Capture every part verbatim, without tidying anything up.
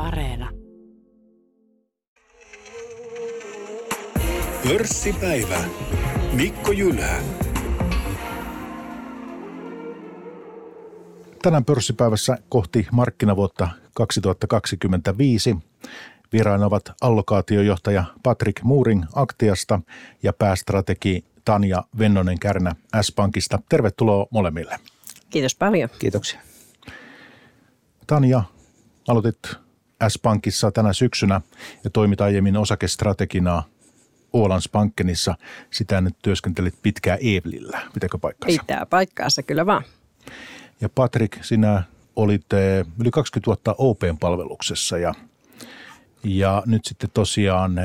Areena. Pörssipäivä. Mikko Jylhä. Tänään pörssipäivässä kohti markkinavuotta kaksituhattakaksikymmentäviisi. Vieraina ovat allokaatiojohtaja Patrick Mooring Aktiasta ja päästrategi Tanja Vennonen-Kärnä S-Pankista. Tervetuloa molemmille. Kiitos paljon. Kiitoksia. Tanja, aloitit S-Pankissa tänä syksynä ja toimit aiemmin osakestrategina Ålandsbankenissa. Sitä nyt työskentelit pitkään Eevlillä. Pitääkö paikkansa? Pitää paikkaansa, kyllä vaan. Ja Patrick, sinä olit yli kaksikymmentä vuotta O P:n palveluksessa ja, ja nyt sitten tosiaan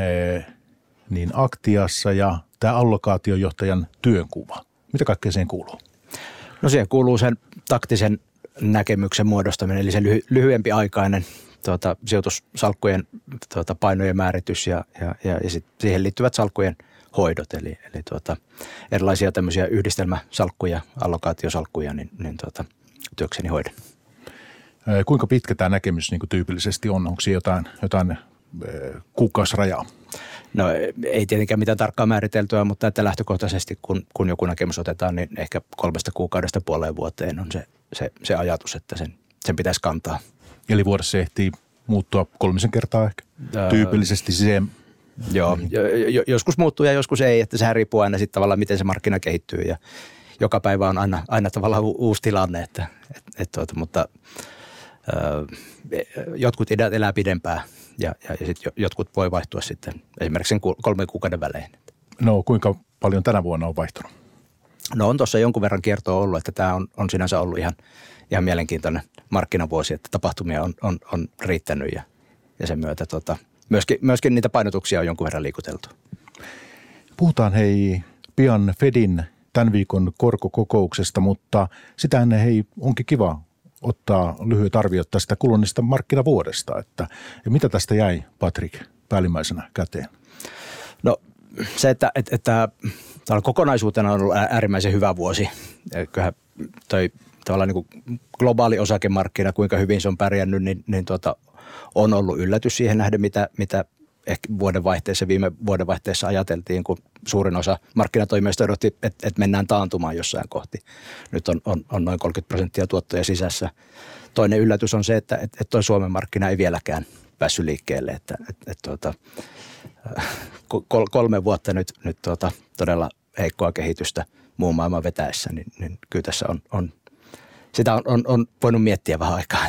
niin Aktiassa ja tämä allokaatiojohtajan työnkuva. Mitä kaikkea siihen kuuluu? No siihen kuuluu sen taktisen näkemyksen muodostaminen, eli se lyhy- lyhyempi aikainen tuota, sijoitussalkkujen tuota, painojen määritys ja, ja, ja, ja sit siihen liittyvät salkkujen hoidot, eli, eli tuota, erilaisia tämmöisiä yhdistelmäsalkkuja, allokaatiosalkkuja, niin, niin tuota, työkseni hoidan. Kuinka pitkä tämä näkemys niin kuin tyypillisesti on? Onko siinä jotain, jotain kuukkausrajaa? No ei tietenkään mitään tarkkaa määriteltyä, mutta että lähtökohtaisesti kun, kun joku näkemys otetaan, niin ehkä kolmesta kuukaudesta puoleen vuoteen on se, se, se ajatus, että sen, sen pitäisi kantaa. Eli vuodessa se ehtii muuttua kolmisen kertaa ehkä tyypillisesti siihen. Joo, jo, joskus muuttuu ja joskus ei, että sehän riippuu aina sitten tavallaan, miten se markkina kehittyy ja joka päivä on aina, aina tavallaan u- uusi tilanne, että, et, et, tuota, mutta ö, jotkut ideat elää pidempään ja, ja, ja sitten jotkut voi vaihtua sitten esimerkiksi sen kolmen kuukauden välein. No kuinka paljon tänä vuonna on vaihtunut? No on tuossa jonkun verran kiertoa ollut, että tämä on, on sinänsä ollut ihan, ihan mielenkiintoinen markkinavuosi, että tapahtumia on, on, on riittänyt ja, ja sen myötä tota, myöskin, myöskin niitä painotuksia on jonkun verran liikuteltu. Puhutaan hei pian Fedin tämän viikon korkokokouksesta, mutta sitä ennen hei onkin kiva ottaa lyhyet arviot tästä kuluneesta markkinavuodesta. Että, ja mitä tästä jäi, Patrick, päällimmäisenä käteen? No se, että, että, että tämä kokonaisuutena on ollut äärimmäisen hyvä vuosi. Kyllähän toi tavallaan niin kuin globaali osakemarkkina, kuinka hyvin se on pärjännyt, niin, niin tuota, on ollut yllätys siihen nähden, mitä, mitä ehkä vuodenvaihteessa, viime vuodenvaihteessa ajateltiin, kun suurin osa markkinatoimijoista odotti, että, että mennään taantumaan jossain kohti. Nyt on, on, on noin kolmekymmentä prosenttia tuottoja sisässä. Toinen yllätys on se, että, että, että toi Suomen markkina ei vieläkään päässyt liikkeelle, että, että, että tuota, kolme vuotta nyt, nyt tuota, todella heikkoa kehitystä muun maailman vetäessä, niin, niin kyllä tässä on, on sitä on, on, on voinut miettiä vähän aikaa.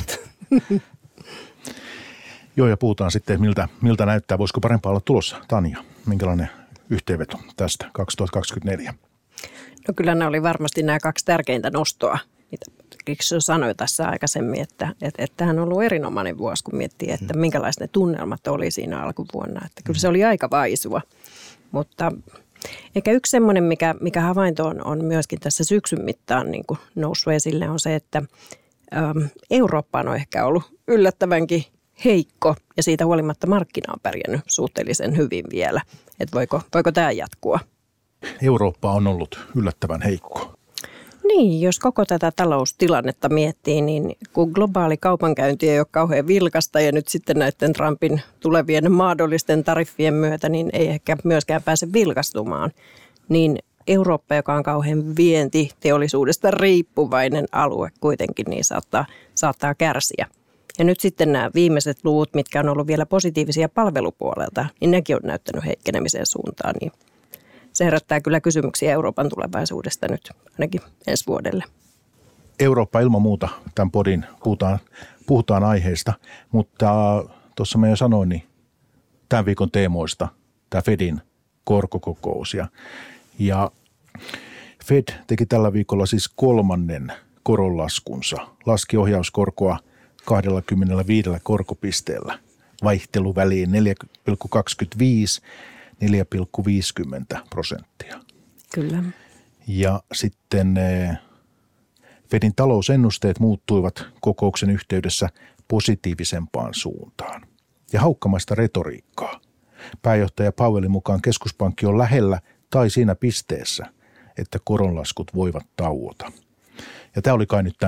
Joo, ja puhutaan sitten, miltä, miltä näyttää. Voisiko parempaa olla tulossa? Tanja, minkälainen yhteenveto tästä kaksituhattakaksikymmentäneljä? No kyllä nämä oli varmasti nämä kaksi tärkeintä nostoa, mitä Kiksu sanoi tässä aikaisemmin, että, että, että tämähän on ollut erinomainen vuosi, kun miettii, että minkälaiset ne tunnelmat oli siinä alkuvuonna. Että kyllä se oli aika vaisua, mutta ehkä yksi semmoinen, mikä, mikä havainto on, on myöskin tässä syksyn mittaan niin kuin noussut esille, on se, että äm, Eurooppa on ehkä ollut yllättävänkin heikko ja siitä huolimatta markkina on pärjännyt suhteellisen hyvin vielä. Että voiko, voiko tämä jatkua? Eurooppa on ollut yllättävän heikko. Niin, jos koko tätä taloustilannetta miettii, niin kun globaali kaupankäynti ei ole kauhean vilkasta ja nyt sitten näiden Trumpin tulevien mahdollisten tariffien myötä, niin ei ehkä myöskään pääse vilkastumaan, niin Eurooppa, joka on kauhean vientiteollisuudesta riippuvainen alue kuitenkin, niin saattaa, saattaa kärsiä. Ja nyt sitten nämä viimeiset luvut, mitkä on ollut vielä positiivisia palvelupuolelta, niin nekin on näyttänyt heikkenemisen suuntaan. Niin se herättää kyllä kysymyksiä Euroopan tulevaisuudesta nyt ainakin ensi vuodelle. Eurooppa ilman muuta tämän podin puhutaan, puhutaan aiheesta, mutta tuossa mä jo sanoin, niin tämän viikon teemoista tämä Fedin korkokokous. Ja, ja Fed teki tällä viikolla siis kolmannen koronlaskunsa, laski ohjauskorkoa kaksikymmentäviisi korkopisteellä, vaihteluväliin neljä pilkku kaksikymmentäviisi neljä pilkku viisikymmentä prosenttia. Kyllä. Ja sitten Fedin talousennusteet muuttuivat kokouksen yhteydessä positiivisempaan suuntaan. Ja haukkamaista retoriikkaa. Pääjohtaja Powellin mukaan keskuspankki on lähellä tai siinä pisteessä, että koronlaskut voivat tauota. Ja tämä oli kai nyt tämän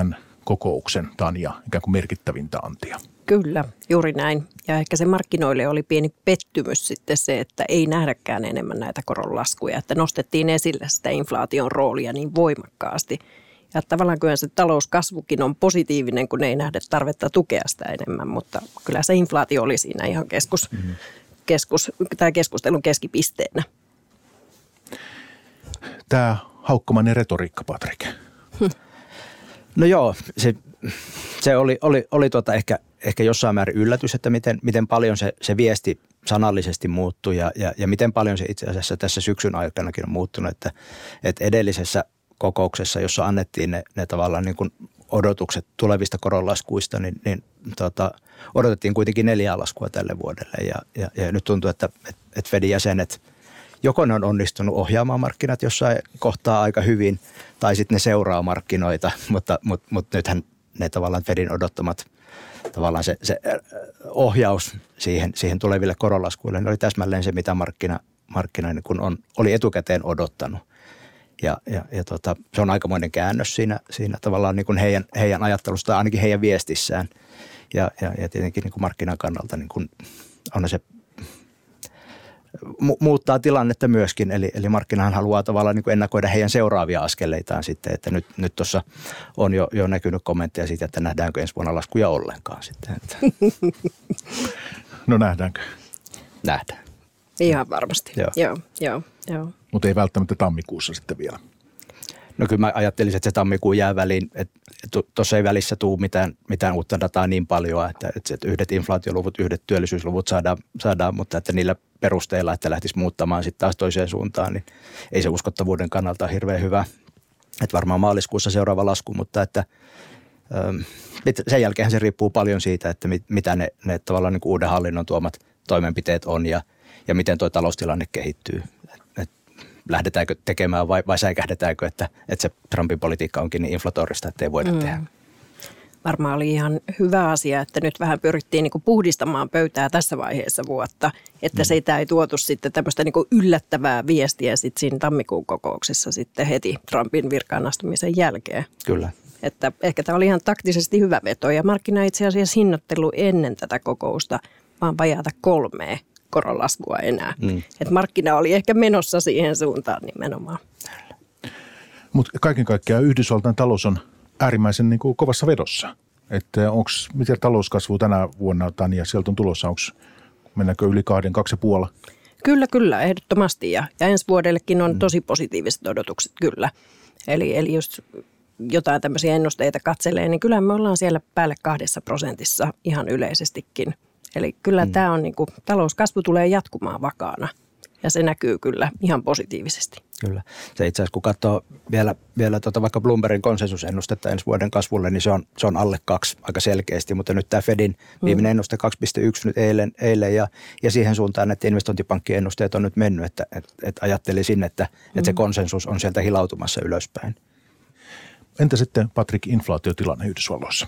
kokouksen Tanja ikään kuin merkittävintä antia. Kyllä, juuri näin. Ja ehkä se markkinoille oli pieni pettymys sitten se, että ei nähdäkään enemmän näitä koronlaskuja, että nostettiin esille sitä inflaation roolia niin voimakkaasti. Ja tavallaan kyllä se talouskasvukin on positiivinen, kun ei nähdä tarvetta tukea sitä enemmän, mutta kyllä se inflaatio oli siinä ihan keskus, mm-hmm. keskus, tai keskustelun keskipisteenä. Tämä haukkomainen retoriikka, Patrik. No joo, se, se oli, oli, oli tuota ehkä, ehkä jossain määrin yllätys, että miten, miten paljon se, se viesti sanallisesti muuttui ja, ja, ja miten paljon se itse asiassa tässä syksyn aikanakin on muuttunut, että, että edellisessä kokouksessa, jossa annettiin ne, ne tavallaan niin kuin odotukset tulevista koronlaskuista, niin, niin tota, odotettiin kuitenkin neljää laskua tälle vuodelle ja, ja, ja nyt tuntuu, että et, et Fedin jäsenet joko ne on onnistunut ohjaamaan markkinat jossain kohtaa aika hyvin tai sitten ne seuraa markkinoita, mutta, mutta, mutta nythän ne tavallaan Fedin odottamat tavallaan se, se ohjaus siihen, siihen tuleville koronlaskuille niin oli täsmälleen se, mitä markkina, markkina niin kun on, oli etukäteen odottanut. Ja, ja, ja tota, se on aikamoinen käännös siinä, siinä tavallaan niin kuin heidän, heidän ajattelusta, ainakin heidän viestissään. Ja, ja, ja tietenkin niin kuin markkinan kannalta niin kuin on se mu- muuttaa tilannetta myöskin. Eli, eli markkinahan haluaa tavallaan niin kuin ennakoida heidän seuraavia askeleitaan sitten. Että nyt, nyt tuossa on jo, jo näkynyt kommentteja siitä, että nähdäänkö ensi vuonna laskuja ollenkaan sitten. Että. No nähdäänkö? Nähdään. Ihan varmasti. Joo, joo. joo, joo. Mutta ei välttämättä tammikuussa sitten vielä. No kyllä mä ajattelisin, että se tammikuun jää väliin, että tuossa ei välissä tule mitään, mitään uutta dataa niin paljon, että, että yhdet inflaatioluvut, yhdet työllisyysluvut saadaan, saadaan, mutta että niillä perusteilla, että lähtisi muuttamaan sitten taas toiseen suuntaan, niin ei se uskottavuuden kannalta ole hirveän hyvä. Että varmaan maaliskuussa seuraava lasku, mutta että sen jälkeen se riippuu paljon siitä, että mitä ne, ne tavallaan niin kuin uuden hallinnon tuomat toimenpiteet on ja, ja miten tuo taloustilanne kehittyy. Et lähdetäänkö tekemään vai, vai säikähdetäänkö, että, että se Trumpin politiikka onkin niin inflatorista, että ei voida mm. tehdä. Varmaan oli ihan hyvä asia, että nyt vähän pyrittiin niin kuin puhdistamaan pöytää tässä vaiheessa vuotta, että mm. siitä ei tuotu sitten tämmöistä niin kuin yllättävää viestiä sitten siinä tammikuun kokouksessa sitten heti Trumpin virkaanastumisen jälkeen. Kyllä. Että ehkä tämä oli ihan taktisesti hyvä veto ja markkina itse asiassa hinnoittelu ennen tätä kokousta vaan vajaata kolmea koronlaskua enää. Mm. Että markkina oli ehkä menossa siihen suuntaan nimenomaan. Mutta kaiken kaikkiaan Yhdysvaltain talous on äärimmäisen niin kuin kovassa vedossa. Että onko, miten talouskasvu tänä vuonna, Tanja, sieltä on tulossa, onko, mennäänkö yli kahden, kaksi ja puoli? Kyllä, kyllä, ehdottomasti. Ja, ja ensi vuodellekin on tosi positiiviset odotukset, kyllä. Eli, eli jos jotain tämmöisiä ennusteita katselee, niin kyllä me ollaan siellä päälle kahdessa prosentissa ihan yleisestikin. Eli kyllä mm. tämä on niin kuin, talouskasvu tulee jatkumaan vakaana ja se näkyy kyllä ihan positiivisesti. Kyllä. Se itse asiassa kun katsoo vielä, vielä tuota vaikka Bloombergin konsensusennustetta ensi vuoden kasvulle, niin se on, se on alle kaksi aika selkeästi, mutta nyt tämä Fedin viimeinen mm. ennuste kaksi pilkku yksi nyt eilen, eilen ja, ja siihen suuntaan, että investointipankkien ennusteet on nyt mennyt, että, että, että ajattelisin, että, mm. että se konsensus on sieltä hilautumassa ylöspäin. Entä sitten, Patrik, inflaatiotilanne Yhdysvalloissa?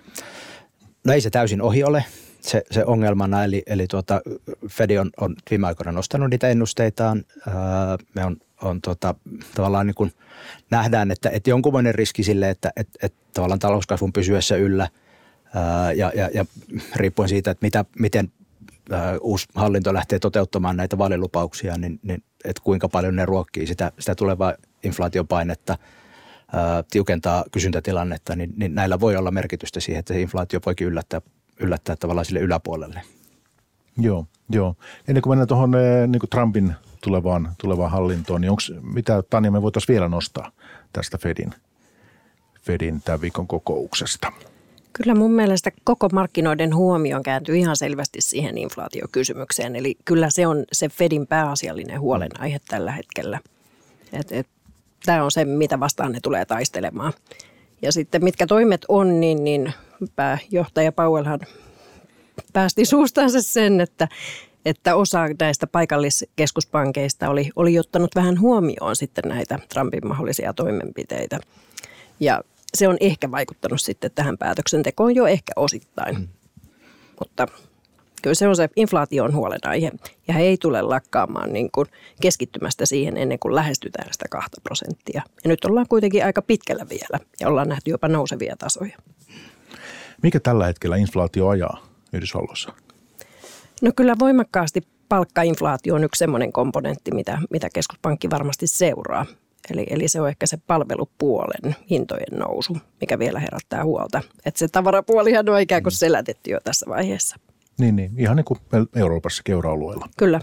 No ei se täysin ohi ole. Se, se ongelmana, eli, eli tuota, Fed on, on viime aikoina nostanut niitä ennusteitaan. Ää, me on, on tuota, tavallaan niin kuin nähdään, että, että jonkunmoinen riski sille, että, että, että tavallaan talouskasvun pysyessä yllä ää, ja, ja, ja riippuen siitä, että mitä, miten ää, uusi hallinto lähtee toteuttamaan näitä vaalilupauksia, niin, niin että kuinka paljon ne ruokkii sitä, sitä tulevaa inflaatiopainetta, ää, tiukentaa kysyntätilannetta, niin, niin näillä voi olla merkitystä siihen, että se inflaatio voikin yllättää yllättää tavallaan sille yläpuolelle. Joo, joo. Ennen kuin mennään tuohon niin kuin Trumpin tulevaan, tulevaan hallintoon, niin onko mitä, Tanja, me voitaisiin vielä nostaa tästä Fedin, Fedin tämän viikon kokouksesta? Kyllä mun mielestä koko markkinoiden huomioon kääntyy ihan selvästi siihen inflaatiokysymykseen. Eli kyllä se on se Fedin pääasiallinen huolenaihe tällä hetkellä. Et, et, tämä on se, mitä vastaan ne tulee taistelemaan. Ja sitten mitkä toimet on, niin, niin pääjohtaja Powellhan päästi suustansa sen, että, että osa näistä paikalliskeskuspankeista oli, oli ottanut vähän huomioon sitten näitä Trumpin mahdollisia toimenpiteitä. Ja se on ehkä vaikuttanut sitten tähän päätöksentekoon jo ehkä osittain. Mm. Mutta Kyllä se on se inflaation huolenaihe ja he ei tule lakkaamaan niin kuin keskittymästä siihen ennen kuin lähestytään sitä kahta prosenttia. Ja nyt ollaan kuitenkin aika pitkällä vielä ja ollaan nähty jopa nousevia tasoja. Mikä tällä hetkellä inflaatio ajaa Yhdysvalloissa? No kyllä voimakkaasti palkkainflaatio on yksi semmoinen komponentti, mitä, mitä keskuspankki varmasti seuraa. Eli, eli se on ehkä se palvelupuolen hintojen nousu, mikä vielä herättää huolta. Että se tavarapuolihan on ikään kuin selätetty jo tässä vaiheessa. Niin, niin ihan niin kuin Euroopassakin euroalueella. Kyllä.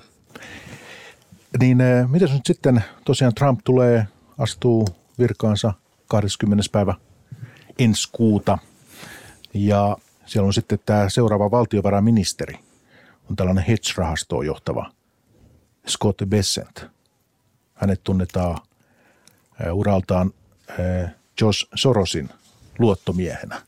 Niin eh, mitäs nyt sitten tosiaan Trump tulee, astuu virkaansa kahdeskymmenes päivä ensi kuuta ja siellä on sitten tämä seuraava valtiovarainministeri, on tällainen hedge-rahastoon johtava Scott Bessent. Hänet tunnetaan eh, uraltaan eh, George Sorosin luottomiehenä.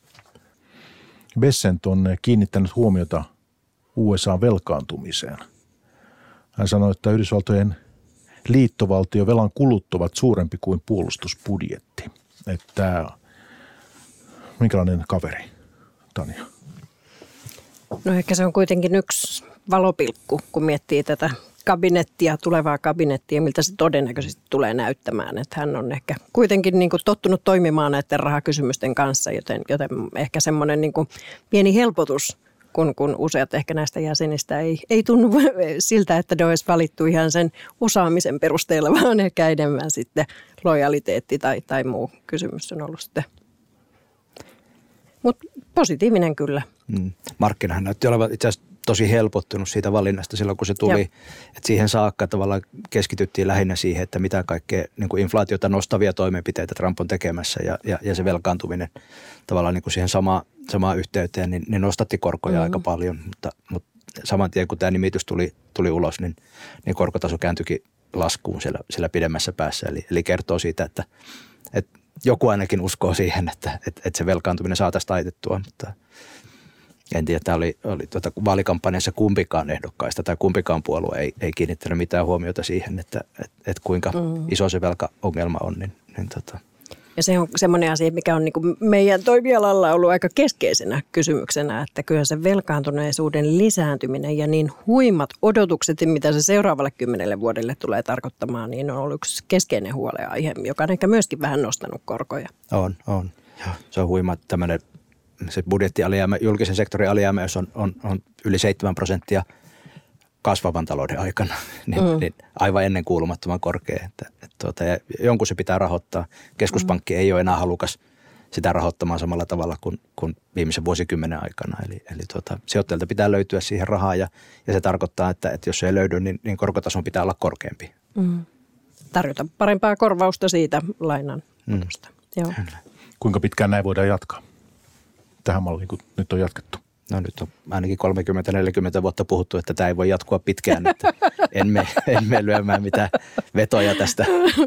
Bessent on kiinnittänyt huomiota U S A:n velkaantumiseen. Hän sanoi, että Yhdysvaltojen liittovaltiovelan kulut ovat suurempi kuin puolustusbudjetti. Että minkälainen kaveri, Tanja? No ehkä se on kuitenkin yksi valopilkku, kun miettii tätä kabinettia, tulevaa kabinettia, miltä se todennäköisesti tulee näyttämään. Että hän on ehkä kuitenkin niin kuin tottunut toimimaan näiden rahakysymysten kanssa, joten, joten ehkä semmoinen niin kuin pieni helpotus, kun, kun useat ehkä näistä jäsenistä ei, ei tunnu siltä, että ne olisi valittu ihan sen osaamisen perusteella, vaan ehkä enemmän sitten lojaliteetti tai, tai muu kysymys on ollut sitten. Mutta positiivinen kyllä. Mm. Markkinahan näytti olevan itse asiassa tosi helpottunut siitä valinnasta silloin, kun se tuli. Että siihen saakka tavallaan keskityttiin lähinnä siihen, että mitä kaikkea niin kuin inflaatiota nostavia toimenpiteitä Trump on tekemässä ja, ja, ja se velkaantuminen tavallaan niin kuin siihen sama, samaan yhteyteen, niin ne nostatti korkoja mm-hmm. aika paljon. Mutta, mutta saman tien, kun tämä nimitys tuli, tuli ulos, niin, niin korkotaso kääntyikin laskuun siellä, siellä pidemmässä päässä. Eli, eli kertoo siitä, että, että joku ainakin uskoo siihen, että, että, että se velkaantuminen saataisiin taitettua, mutta en tiedä, että oli, oli tuota, vaalikampanjassa kumpikaan ehdokkaista tai kumpikaan puolue ei, ei kiinnittänyt mitään huomiota siihen, että, että, että kuinka mm. iso se velkaongelma on. Niin, niin tota. Ja se on semmoinen asia, mikä on niin kuin meidän toimialalla ollut aika keskeisenä kysymyksenä, että kyllä se velkaantuneisuuden lisääntyminen ja niin huimat odotukset, mitä se seuraavalle kymmenelle vuodelle tulee tarkoittamaan, niin on ollut yksi keskeinen huolenaihe, joka on ehkä myöskin vähän nostanut korkoja. On, on. Se on huima tämmöinen. Se budjettialijäämä, julkisen sektorin alijäämä, jos on, on, on yli seitsemän prosenttia kasvavan talouden aikana, niin, mm. niin aivan ennen kuulumattoman korkea. Että, että tuota, ja jonkun se pitää rahoittaa. Keskuspankki mm. ei ole enää halukas sitä rahoittamaan samalla tavalla kuin, kuin viimeisen vuosikymmenen aikana. Eli, eli tuota, sijoittajilta pitää löytyä siihen rahaa ja, ja se tarkoittaa, että, että jos se ei löydy, niin, niin korkotason pitää olla korkeampi. Mm. Tarjota parempaa korvausta siitä lainan otosta. Mm. Joo. Kuinka pitkään näin voidaan jatkaa? Tähän malliin, kun nyt on jatkettu. No nyt on ainakin kolmekymmentä neljäkymmentä vuotta puhuttu, että tämä ei voi jatkua pitkään, että en mene, en mene lyömään mitään vetoja tästä.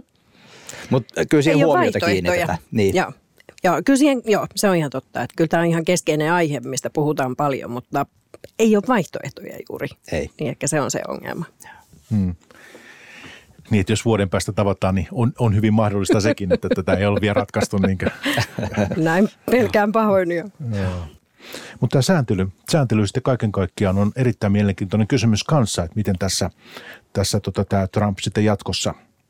Mutta kyllä siihen huomiota kiinnitetään. Niin. Joo. Joo, kyllä siihen, joo, se on ihan totta. Että kyllä tämä on ihan keskeinen aihe, mistä puhutaan paljon, mutta ei ole vaihtoehtoja juuri. Ei. Niin ehkä se on se ongelma. Hmm. Niin, että jos vuoden päästä tavataan, niin on, on hyvin mahdollista sekin, että tätä ei ole vielä ratkaistu. Niinkö. Näin pelkään pahoin jo. Joo. Mutta tämä sääntely, sääntely sitten kaiken kaikkiaan on erittäin mielenkiintoinen kysymys kanssa, että miten tässä, tässä tota, tämä Trump sitten jatkossa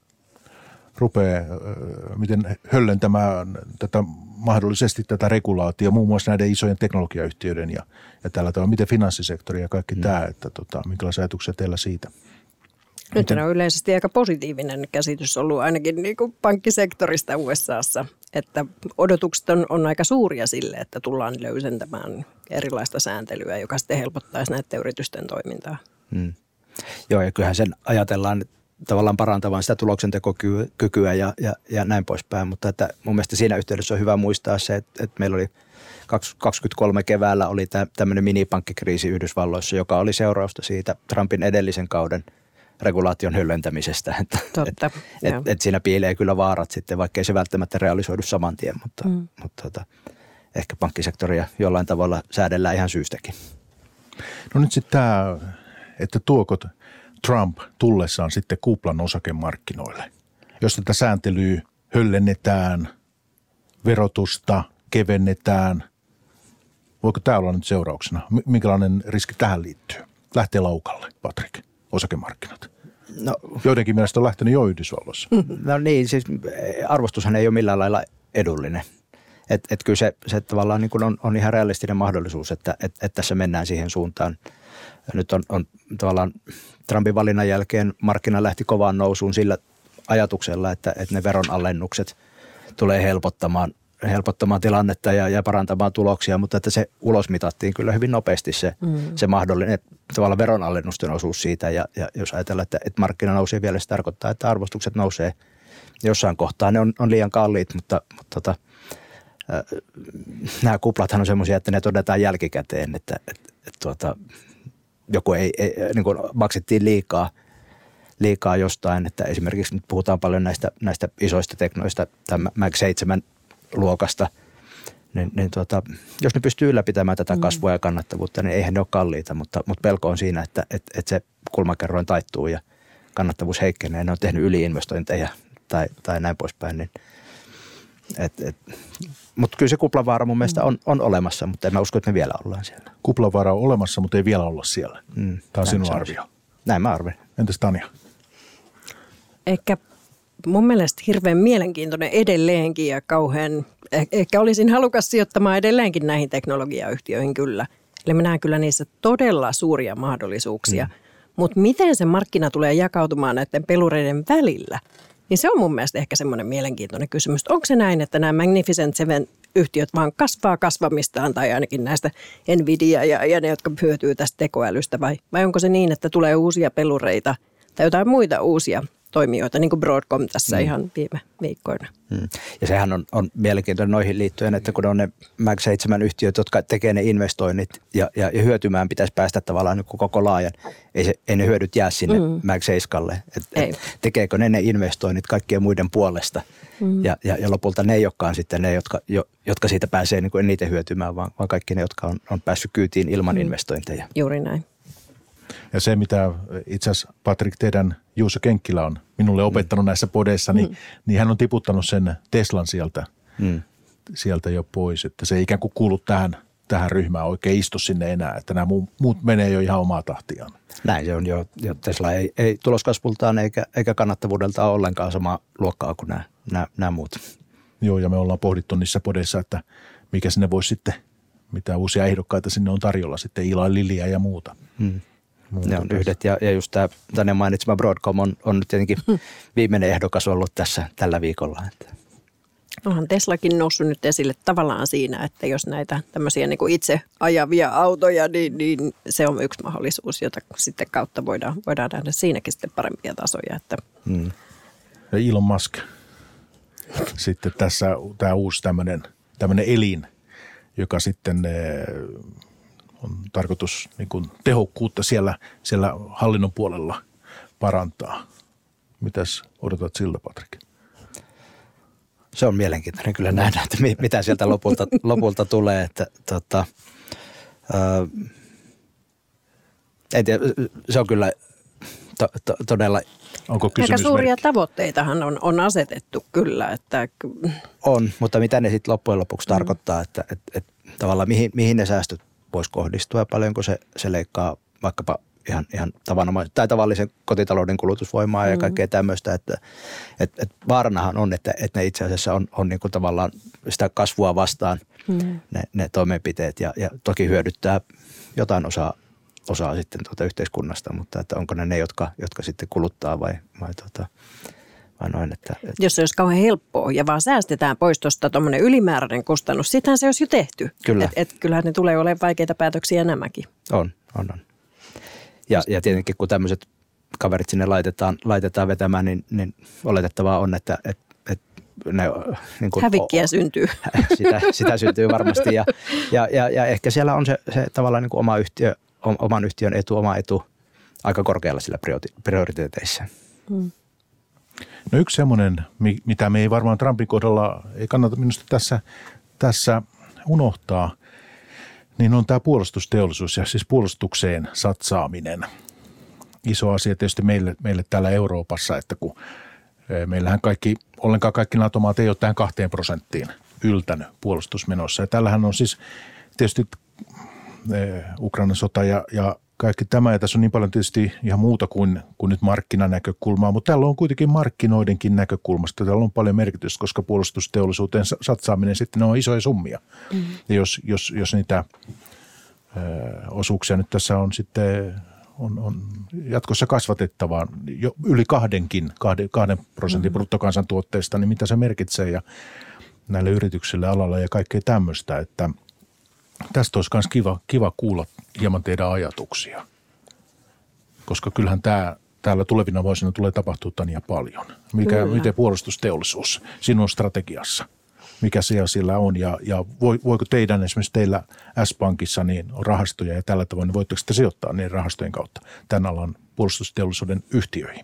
rupeaa, miten höllentämään tätä, mahdollisesti tätä regulaatiota, muun muassa näiden isojen teknologiayhtiöiden ja, ja tällä tavalla, miten finanssisektori ja kaikki mm. tämä, että tota, minkälaisia ajatuksia teillä siitä? Nyt on yleisesti aika positiivinen käsitys ollut ainakin niin kuin pankkisektorista U S A:ssa, että odotukset on, on aika suuria sille, että tullaan löysentämään erilaista sääntelyä, joka sitten helpottaisi näiden yritysten toimintaa. Hmm. Joo, ja kyllähän sen ajatellaan tavallaan parantavan sitä tuloksentekokykyä ja, ja, ja näin poispäin, mutta että mun mielestä siinä yhteydessä on hyvä muistaa se, että, että meillä oli kaksikymmentäkolme keväällä oli tämmöinen minipankkikriisi Yhdysvalloissa, joka oli seurausta siitä Trumpin edellisen kauden regulaation höllentämisestä. Että, Totta, et, et, et siinä piilee kyllä vaarat sitten, vaikka ei se välttämättä realisoidu saman tien, mutta, mm. mutta tota, ehkä pankkisektoria jollain tavalla säädellään ihan syystäkin. No nyt sitten tämä, että tuoko Trump tullessaan sitten kuplan osakemarkkinoille. Jos tätä sääntelyä höllennetään, verotusta kevennetään, Voiko tämä olla nyt seurauksena? Minkälainen riski tähän liittyy? Lähtee laukalle, Patrik, osakemarkkinat. No, joidenkin mielestä on lähtenyt jo Yhdysvalloissa. No niin, siis arvostushan ei ole millään lailla edullinen. Että et kyllä se, se tavallaan niin kuin on, on ihan realistinen mahdollisuus, että et, et tässä mennään siihen suuntaan. Nyt on, on tavallaan Trumpin valinnan jälkeen markkina lähti kovaan nousuun sillä ajatuksella, että, että ne veronalennukset tulee helpottamaan, helpottamaan tilannetta ja, ja parantamaan tuloksia, mutta että se ulosmitattiin kyllä hyvin nopeasti se, mm. se mahdollinen tavallaan veronalennusten osuus siitä. Ja, ja jos ajatellaan, että, että markkina nousee vielä, se tarkoittaa, että arvostukset nousee jossain kohtaa. Ne on, on liian kalliit, mutta, mutta tota, äh, nämä kuplathan on semmoisia, että ne todetaan jälkikäteen, että, että, että tuota, joku ei, ei niin kuin maksettiin liikaa, liikaa jostain, että esimerkiksi nyt puhutaan paljon näistä, näistä isoista teknoista, tämä Mag seitsemän luokasta, niin, niin tuota, jos ne pystyy ylläpitämään tätä kasvua ja kannattavuutta, niin eihän ne ole kalliita, mutta, mutta pelko on siinä, että, että, että se kulmakerroin taittuu ja kannattavuus heikkenee, ne on tehnyt yliinvestointeja tai, tai näin poispäin, niin et, et, mutta kyllä se kuplavaara mun mielestä on, on olemassa, mutta en mä usko, että me vielä ollaan siellä. Kuplavaara on olemassa, mutta ei vielä olla siellä. Mm, Tämä on sinun arvio. Näin mä arvioin. Entäs Tanja? Ehkä mun mielestä hirveän mielenkiintoinen edelleenkin ja kauhean, ehkä olisin halukas sijoittamaan edelleenkin näihin teknologiayhtiöihin kyllä. Eli mä näen kyllä niissä todella suuria mahdollisuuksia. Mm. Mutta miten se markkina tulee jakautumaan näiden pelureiden välillä, niin se on mun mielestä ehkä semmoinen mielenkiintoinen kysymys. Onko se näin, että nämä Magnificent Seven-yhtiöt vaan kasvaa kasvamistaan tai ainakin näistä Nvidia ja, ja ne, jotka hyötyy tästä tekoälystä vai, vai onko se niin, että tulee uusia pelureita tai jotain muita uusia toimijoita, niin kuin Broadcom tässä mm. ihan viime viikkoina. Mm. Ja sehän on, on mielenkiintoinen noihin liittyen, että kun on ne Mag seitsemän yhtiöt, jotka tekee ne investoinnit ja, ja, ja hyötymään pitäisi päästä tavallaan niin koko laajan. Ei, se, ei ne hyödyt jää sinne mm. Mag seitsemälle. Et, et tekeekö ne ne investoinnit kaikkien muiden puolesta mm. ja, ja, ja lopulta ne ei olekaan sitten ne, jotka, jo, jotka siitä pääsee niin kuin eniten hyötymään, vaan, vaan kaikki ne, jotka on, on päässyt kyytiin ilman mm. investointeja. Juuri näin. Ja se, mitä itse asiassa Patrik teidän Juuso Kenkkilä on minulle opettanut mm. näissä podeissa, niin, mm. niin hän on tiputtanut sen Teslan sieltä, mm. sieltä jo pois. Että se ei ikään kuin kuulu tähän, tähän ryhmään oikein istu sinne enää, että nämä muut menee jo ihan omaa tahtiaan. Näin se on jo. jo Tesla ei, ei tuloskasvultaan eikä, eikä kannattavuudeltaan ollenkaan samaa luokkaa kuin nämä, nämä, nämä muut. Joo, ja me ollaan pohdittu niissä podeissa, että mikä sinne voisi sitten, mitä uusia ehdokkaita sinne on tarjolla, sitten Eli Lillyä ja muuta. Mm. Muuta ne on yhdet ja, ja just tämä tänne mainitsema Broadcom on, on nyt tietenkin viimeinen ehdokas ollut tässä tällä viikolla. Että. Onhan Teslakin noussut nyt esille tavallaan siinä, että jos näitä tämmöisiä niin kuin itse ajavia autoja, niin, niin se on yksi mahdollisuus, jota sitten kautta voidaan, voidaan nähdä siinäkin sitten parempia tasoja. Että. Hmm. Ja Elon Musk, sitten tässä tämä uusi tämmöinen, tämmöinen elin, joka sitten on tarkoitus niin kuin tehokkuutta siellä, siellä hallinnon puolella parantaa. Mitäs odotat siltä, Patrik? Se on mielenkiintoinen kyllä nähdä, että mitä sieltä lopulta, lopulta tulee. Että, tota, ää, en tiedä, se on kyllä to, to, todella. Onko aika suuria tavoitteitahan on, on asetettu kyllä. Että. On, mutta mitä ne sitten loppujen lopuksi mm. tarkoittaa, että et, et, tavallaan mihin, mihin ne säästöt voisi kohdistua ja paljonko se, se leikkaa vaikkapa ihan, ihan tavanomaisen tai tavallisen kotitalouden kulutusvoimaa mm-hmm. ja kaikkea tämmöistä, että et, et vaaranahan on, että et ne itse asiassa on, on niin kuin tavallaan sitä kasvua vastaan mm-hmm. ne, ne toimenpiteet ja, ja toki hyödyttää jotain osaa, osaa sitten tuota yhteiskunnasta, mutta että onko ne ne, jotka, jotka sitten kuluttaa vai, vai, tuota, vai noin, että. Et. Jos se olisi kauhean helppoa ja vaan säästetään pois tuosta tuommoinen ylimääräinen kustannus, sitähän se olisi jo tehty. Kyllä. Et, et kyllähän ne tulee olemaan vaikeita päätöksiä nämäkin. On, on, on. Ja, ja tietenkin kun tämmöiset kaverit sinne laitetaan, laitetaan vetämään, niin, niin oletettavaa on, että et, et ne niin kuin, hävikkiä o, syntyy. Sitä, sitä syntyy varmasti ja, ja, ja, ja ehkä siellä on se, se tavallaan niin kuin oma yhtiö, oman yhtiön etu, oma etu aika korkealla sillä prioriteeteissa. Hmm. No yksi semmoinen, mitä me ei varmaan Trumpin kohdalla, ei kannata minusta tässä, tässä unohtaa, niin on tämä puolustusteollisuus ja siis puolustukseen satsaaminen. Iso asia tietysti meille, meille täällä Euroopassa, että kun meillähän kaikki, ollenkaan kaikki NATO-maat ei ole tähän kahteen prosenttiin yltänyt puolustusmenossa. Ja tällähän on siis tietysti Ukrainan sota ja, ja kaikki tämä. Ja tässä on niin paljon tietysti ihan muuta kuin, kuin nyt markkinanäkökulmaa, mutta täällä on kuitenkin markkinoidenkin näkökulmasta. Täällä on paljon merkitystä, koska puolustusteollisuuteen satsaaminen sitten on isoja summia. Mm. Ja jos, jos, jos niitä ö, osuuksia nyt tässä on sitten on, on jatkossa kasvatettavaa jo yli kahdenkin, kahden, kahden prosentin mm. bruttokansantuotteesta, niin mitä se merkitsee ja näille yrityksille alalla ja kaikkea tämmöistä, että tästä olisi myös kiva, kiva kuulla hieman teidän ajatuksia, koska kyllähän tämä, täällä tulevina vuosina tulee tapahtua tania paljon. Mikä, miten puolustusteollisuus sinun strategiassa, mikä siellä sillä on ja, ja voiko teidän esimerkiksi teillä S-Pankissa niin on rahastoja ja tällä tavoin, niin voitteko te sijoittaa niiden rahastojen kautta tämän alan puolustusteollisuuden yhtiöihin?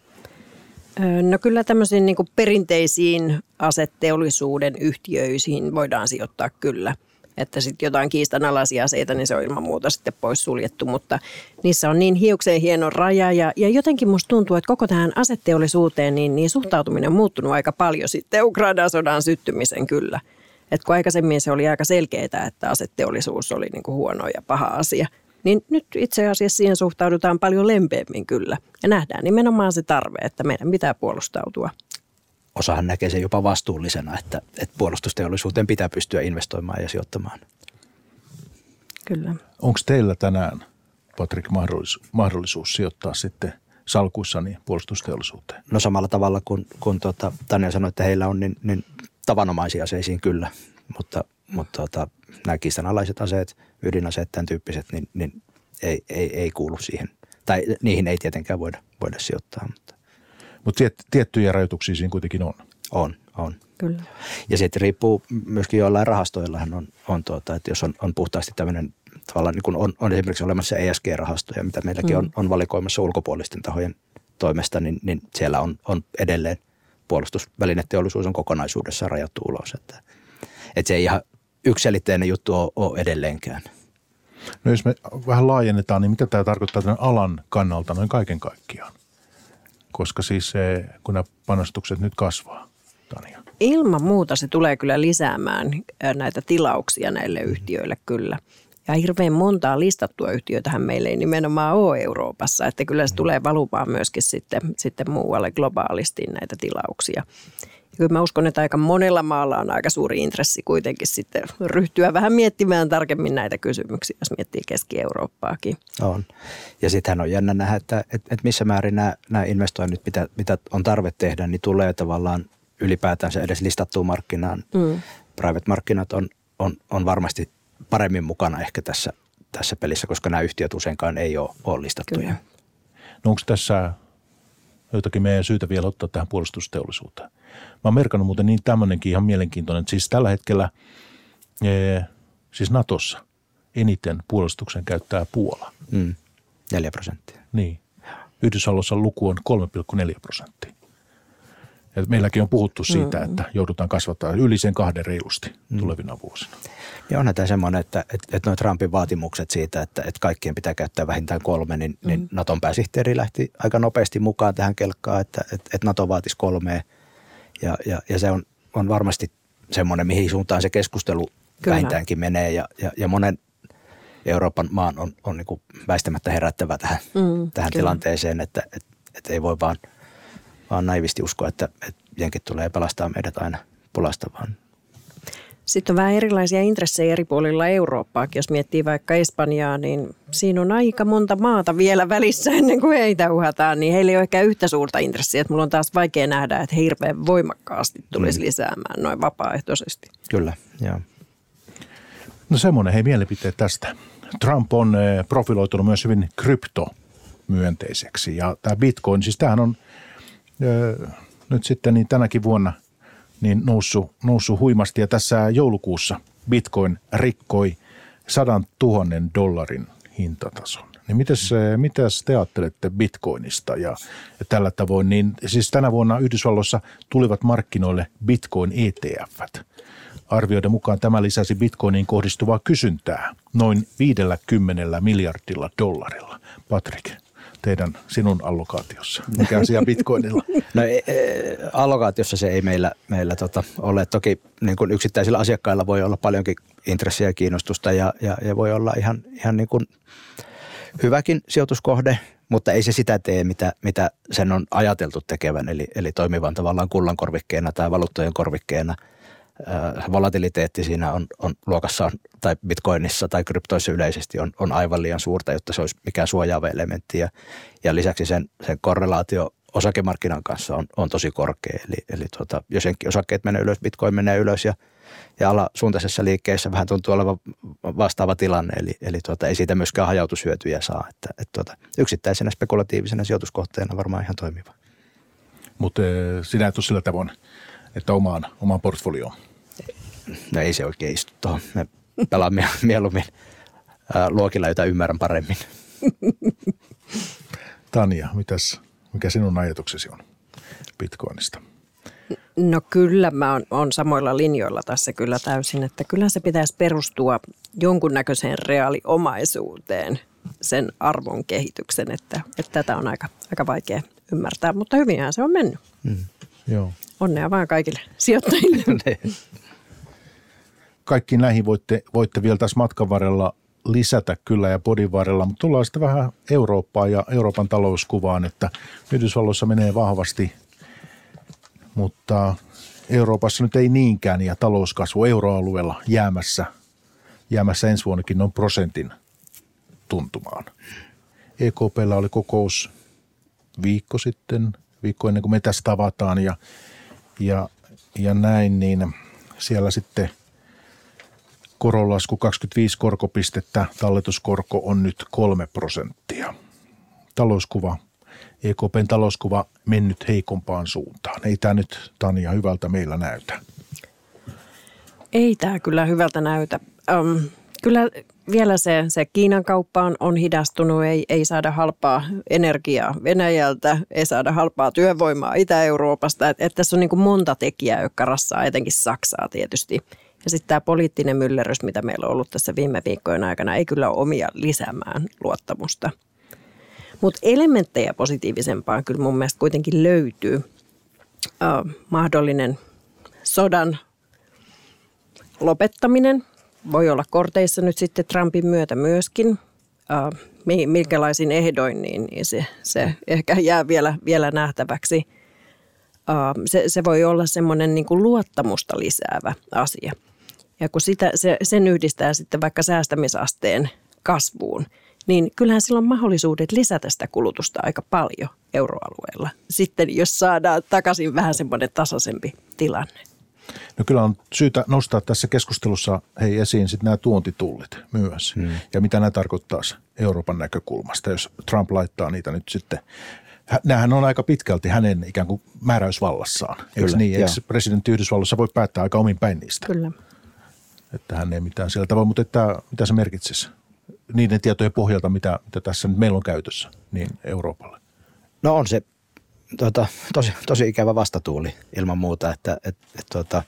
No kyllä tämmöisiin niin kuin perinteisiin aseteollisuuden yhtiöihin voidaan sijoittaa kyllä. Että sitten jotain kiistanalaisia aseita, niin se on ilman muuta sitten pois suljettu, mutta niissä on niin hiukseen hieno raja ja, ja jotenkin musta tuntuu, että koko tähän aseteollisuuteen niin, niin suhtautuminen on muuttunut aika paljon sitten Ukrainan sodan syttymisen kyllä. Että kun aikaisemmin se oli aika selkeää, että aseteollisuus oli niin kuin huono ja paha asia, niin nyt itse asiassa siihen suhtaudutaan paljon lempeämmin kyllä ja nähdään nimenomaan se tarve, että meidän pitää puolustautua. Osahan näkee sen jopa vastuullisena, että, että puolustusteollisuuteen pitää pystyä investoimaan ja sijoittamaan. Kyllä. Onko teillä tänään, Patrik, mahdollisuus, mahdollisuus sijoittaa sitten salkuissani puolustusteollisuuteen? No samalla tavalla kuin, kuin tuota, Tanja sanoi, että heillä on niin, niin tavanomaisia aseisiin kyllä, mutta, mutta tuota, nämä kiistanalaiset aseet, ydinaseet, tämän tyyppiset, niin, niin ei, ei, ei kuulu siihen. Tai niihin ei tietenkään voida, voida sijoittaa, mutta Mutta tiet, tiettyjä rajoituksia siinä kuitenkin on. On, on. Kyllä. Ja sitten riippuu myöskin joillain rahastoillahan on, on tuota, että jos on, on puhtaasti tämmöinen, tavallaan niin kuin on, on esimerkiksi olemassa E S G-rahastoja, mitä meilläkin mm. on, on valikoimassa ulkopuolisten tahojen toimesta, niin, niin siellä on, on edelleen puolustusvälineteollisuus on kokonaisuudessaan rajattu ulos. Että, että se ei ihan yksiselitteinen juttu ole, ole edelleenkään. No jos me vähän laajennetaan, niin mitä tämä tarkoittaa tämän alan kannalta noin kaiken kaikkiaan? Koska siis se, kun nämä panostukset nyt kasvaa, Tania. Ilman muuta se tulee kyllä lisäämään näitä tilauksia näille yhtiöille kyllä. Ja hirveän montaa listattua yhtiötähän meillä ei nimenomaan ole Euroopassa, että kyllä se tulee valumaan myöskin sitten, sitten muualle globaalisti näitä tilauksia. Ja kyllä mä uskon, että aika monella maalla on aika suuri intressi kuitenkin sitten ryhtyä vähän miettimään tarkemmin näitä kysymyksiä, jos miettii Keski-Eurooppaakin. On. Ja sittenhän on jännä nähdä, että, että, että missä määrin nämä, nämä investoinnit, mitä, mitä on tarve tehdä, niin tulee tavallaan ylipäätänsä edes listattuun markkinaan. Mm. Private-markkinat on, on, on varmasti paremmin mukana ehkä tässä, tässä pelissä, koska nämä yhtiöt useinkaan ei ole, ole listattuja. Kyllä. No onko tässä jotakin meidän syytä vielä ottaa tähän puolustusteollisuuteen? Mä oon merkannut muuten niin tämmöinenkin ihan mielenkiintoinen, että siis tällä hetkellä ee, siis Natossa eniten puolustuksen käyttää Puola. Mm. Neljä prosenttia. Niin. Yhdysvalloissa luku on kolme pilkku neljä prosenttia. Ja meilläkin on puhuttu siitä, mm. että joudutaan kasvattaa yli sen kahden reilusti mm. tulevina vuosina. Ja onhan tämä semmoinen, että, että, että nuo Trumpin vaatimukset siitä, että, että kaikkien pitää käyttää vähintään kolme, niin, mm. niin Naton pääsihteeri lähti aika nopeasti mukaan tähän kelkkaan, että, että, että Nato vaatisi kolmea. Ja, ja, ja se on, on varmasti semmoinen, mihin suuntaan se keskustelu Kyllä. vähintäänkin menee. Ja, ja, ja monen Euroopan maan on, on niin kuin väistämättä herättävä tähän, mm, tähän tilanteeseen, että et, et ei voi vaan, vaan naivisti uskoa, että, että jenkit tulee pelastaa meidät aina pulasta, vaan Sitten on vähän erilaisia intressejä eri puolilla Eurooppaakin. Jos miettii vaikka Espanjaa, niin siinä on aika monta maata vielä välissä ennen kuin heitä uhataan. Niin heillä ei ole ehkä yhtä suurta intressiä. Että mulla on taas vaikea nähdä, että he hirveän voimakkaasti tulisi mm. lisäämään noin vapaaehtoisesti. Kyllä, joo. No semmoinen hei mielipiteet tästä. Trump on profiloitunut myös hyvin kryptomyönteiseksi. Ja tämä Bitcoin, siis tämähän on äh, nyt sitten niin tänäkin vuonna niin noussut, noussut huimasti ja tässä joulukuussa Bitcoin rikkoi sadan tuhannen dollarin hintatason. Niin mitäs, mitäs te ajattelette Bitcoinista ja, ja tällä tavoin, niin siis tänä vuonna Yhdysvalloissa tulivat markkinoille Bitcoin E T F:t. Arvioiden mukaan tämä lisäsi Bitcoiniin kohdistuvaa kysyntää noin viidelläkymmenellä miljardilla dollarilla. Patrik, teidän, sinun allokaatiossa? Mikä asia Bitcoinilla? No e, e, allokaatiossa se ei meillä, meillä tota, ole. Toki niin kuin yksittäisillä asiakkailla voi olla paljonkin intressiä ja kiinnostusta ja, ja, ja voi olla ihan, ihan niin kuin hyväkin sijoituskohde, mutta ei se sitä tee, mitä, mitä sen on ajateltu tekevän, eli, eli toimivan tavallaan kullan korvikkeena tai valuuttojen korvikkeena. Äh, volatiliteetti siinä on, on luokassa tai bitcoinissa tai kryptoissa yleisesti on, on aivan liian suurta, jotta se olisi mikään suojaava elementti. Ja, ja lisäksi sen, sen korrelaatio osakemarkkinan kanssa on, on tosi korkea. Eli, eli tuota, jos enkin osakkeet menee ylös, bitcoin menee ylös ja, ja alasuuntaisessa liikkeessä vähän tuntuu olevan vastaava tilanne. Eli, eli tuota, ei siitä myöskään hajautushyötyjä saa. Että, et tuota, yksittäisenä spekulatiivisena sijoituskohteena varmaan ihan toimiva. Mutta sinä et ole sillä tavoin, että omaan, omaan portfolioon. No ei se oikein istu tuohon. Me pelaamme mieluummin ää, luokilla, jota ymmärrän paremmin. Tanja, mitäs, mikä sinun ajatuksesi on Bitcoinista? No kyllä, mä oon, oon samoilla linjoilla tässä kyllä täysin, että kyllä se pitäisi perustua jonkunnäköiseen reaaliomaisuuteen, sen arvon kehityksen, että, että tätä on aika, aika vaikea ymmärtää, mutta hyvinhän se on mennyt. Mm. Joo. Onnea vaan kaikille sijoittajille. Kaikkiin näihin voitte, voitte vielä tässä matkan varrella lisätä kyllä ja podin varrella, mutta tullaan sitten vähän Eurooppaan ja Euroopan talouskuvaan, että Yhdysvalloissa menee vahvasti, mutta Euroopassa nyt ei niinkään ja talouskasvu euroalueella jäämässä, jäämässä ensi vuonnakin noin prosentin tuntumaan. E K P:llä oli kokous viikko sitten, viikko ennen kuin me tässä tavataan ja, ja, ja näin, niin siellä sitten koronlasku kaksikymmentäviisi korkopistettä, talletuskorko on nyt kolme prosenttia. Talouskuva, E K P:n talouskuva mennyt heikompaan suuntaan. Ei tämä nyt, Tanja, hyvältä meillä näytä. Ei tämä kyllä hyvältä näytä. Um, kyllä vielä se, se Kiinan kauppa on, on hidastunut, ei, ei saada halpaa energiaa Venäjältä, ei saada halpaa työvoimaa Itä-Euroopasta. Et, et tässä on niin kuin monta tekijää, jotka rassaa etenkin Saksaa tietysti. Ja sitten tämä poliittinen myllerrys, mitä meillä on ollut tässä viime viikkojen aikana, ei kyllä ole omia lisäämään luottamusta. Mutta elementtejä positiivisempaan kyllä mun mielestä kuitenkin löytyy. Uh, mahdollinen sodan lopettaminen voi olla korteissa nyt sitten Trumpin myötä myöskin. Uh, minkälaisin ehdoin, niin se, se ehkä jää vielä, vielä nähtäväksi. Uh, se, se voi olla semmoinen niin kuin luottamusta lisäävä asia. Ja kun sitä, se, sen yhdistää sitten vaikka säästämisasteen kasvuun, niin kyllähän sillä on mahdollisuudet lisätä sitä kulutusta aika paljon euroalueella. Sitten jos saadaan takaisin vähän semmoinen tasaisempi tilanne. No kyllä on syytä nostaa tässä keskustelussa hei, esiin sitten nämä tuontitullit myös. Hmm. Ja mitä nämä tarkoittaa Euroopan näkökulmasta, jos Trump laittaa niitä nyt sitten. Nämähän on aika pitkälti hänen ikään kuin määräysvallassaan. Eikö kyllä, niin? Eikö presidentti Yhdysvalloissa voi päättää aika omin päin niistä? Kyllä. Että hän ei mitään sillä tavalla, mutta että, mitä se merkitsisi niiden tietojen pohjalta, mitä, mitä tässä nyt meillä on käytössä, niin Euroopalle? No on se tuota, tosi, tosi ikävä vastatuuli ilman muuta, että et, et, tuota,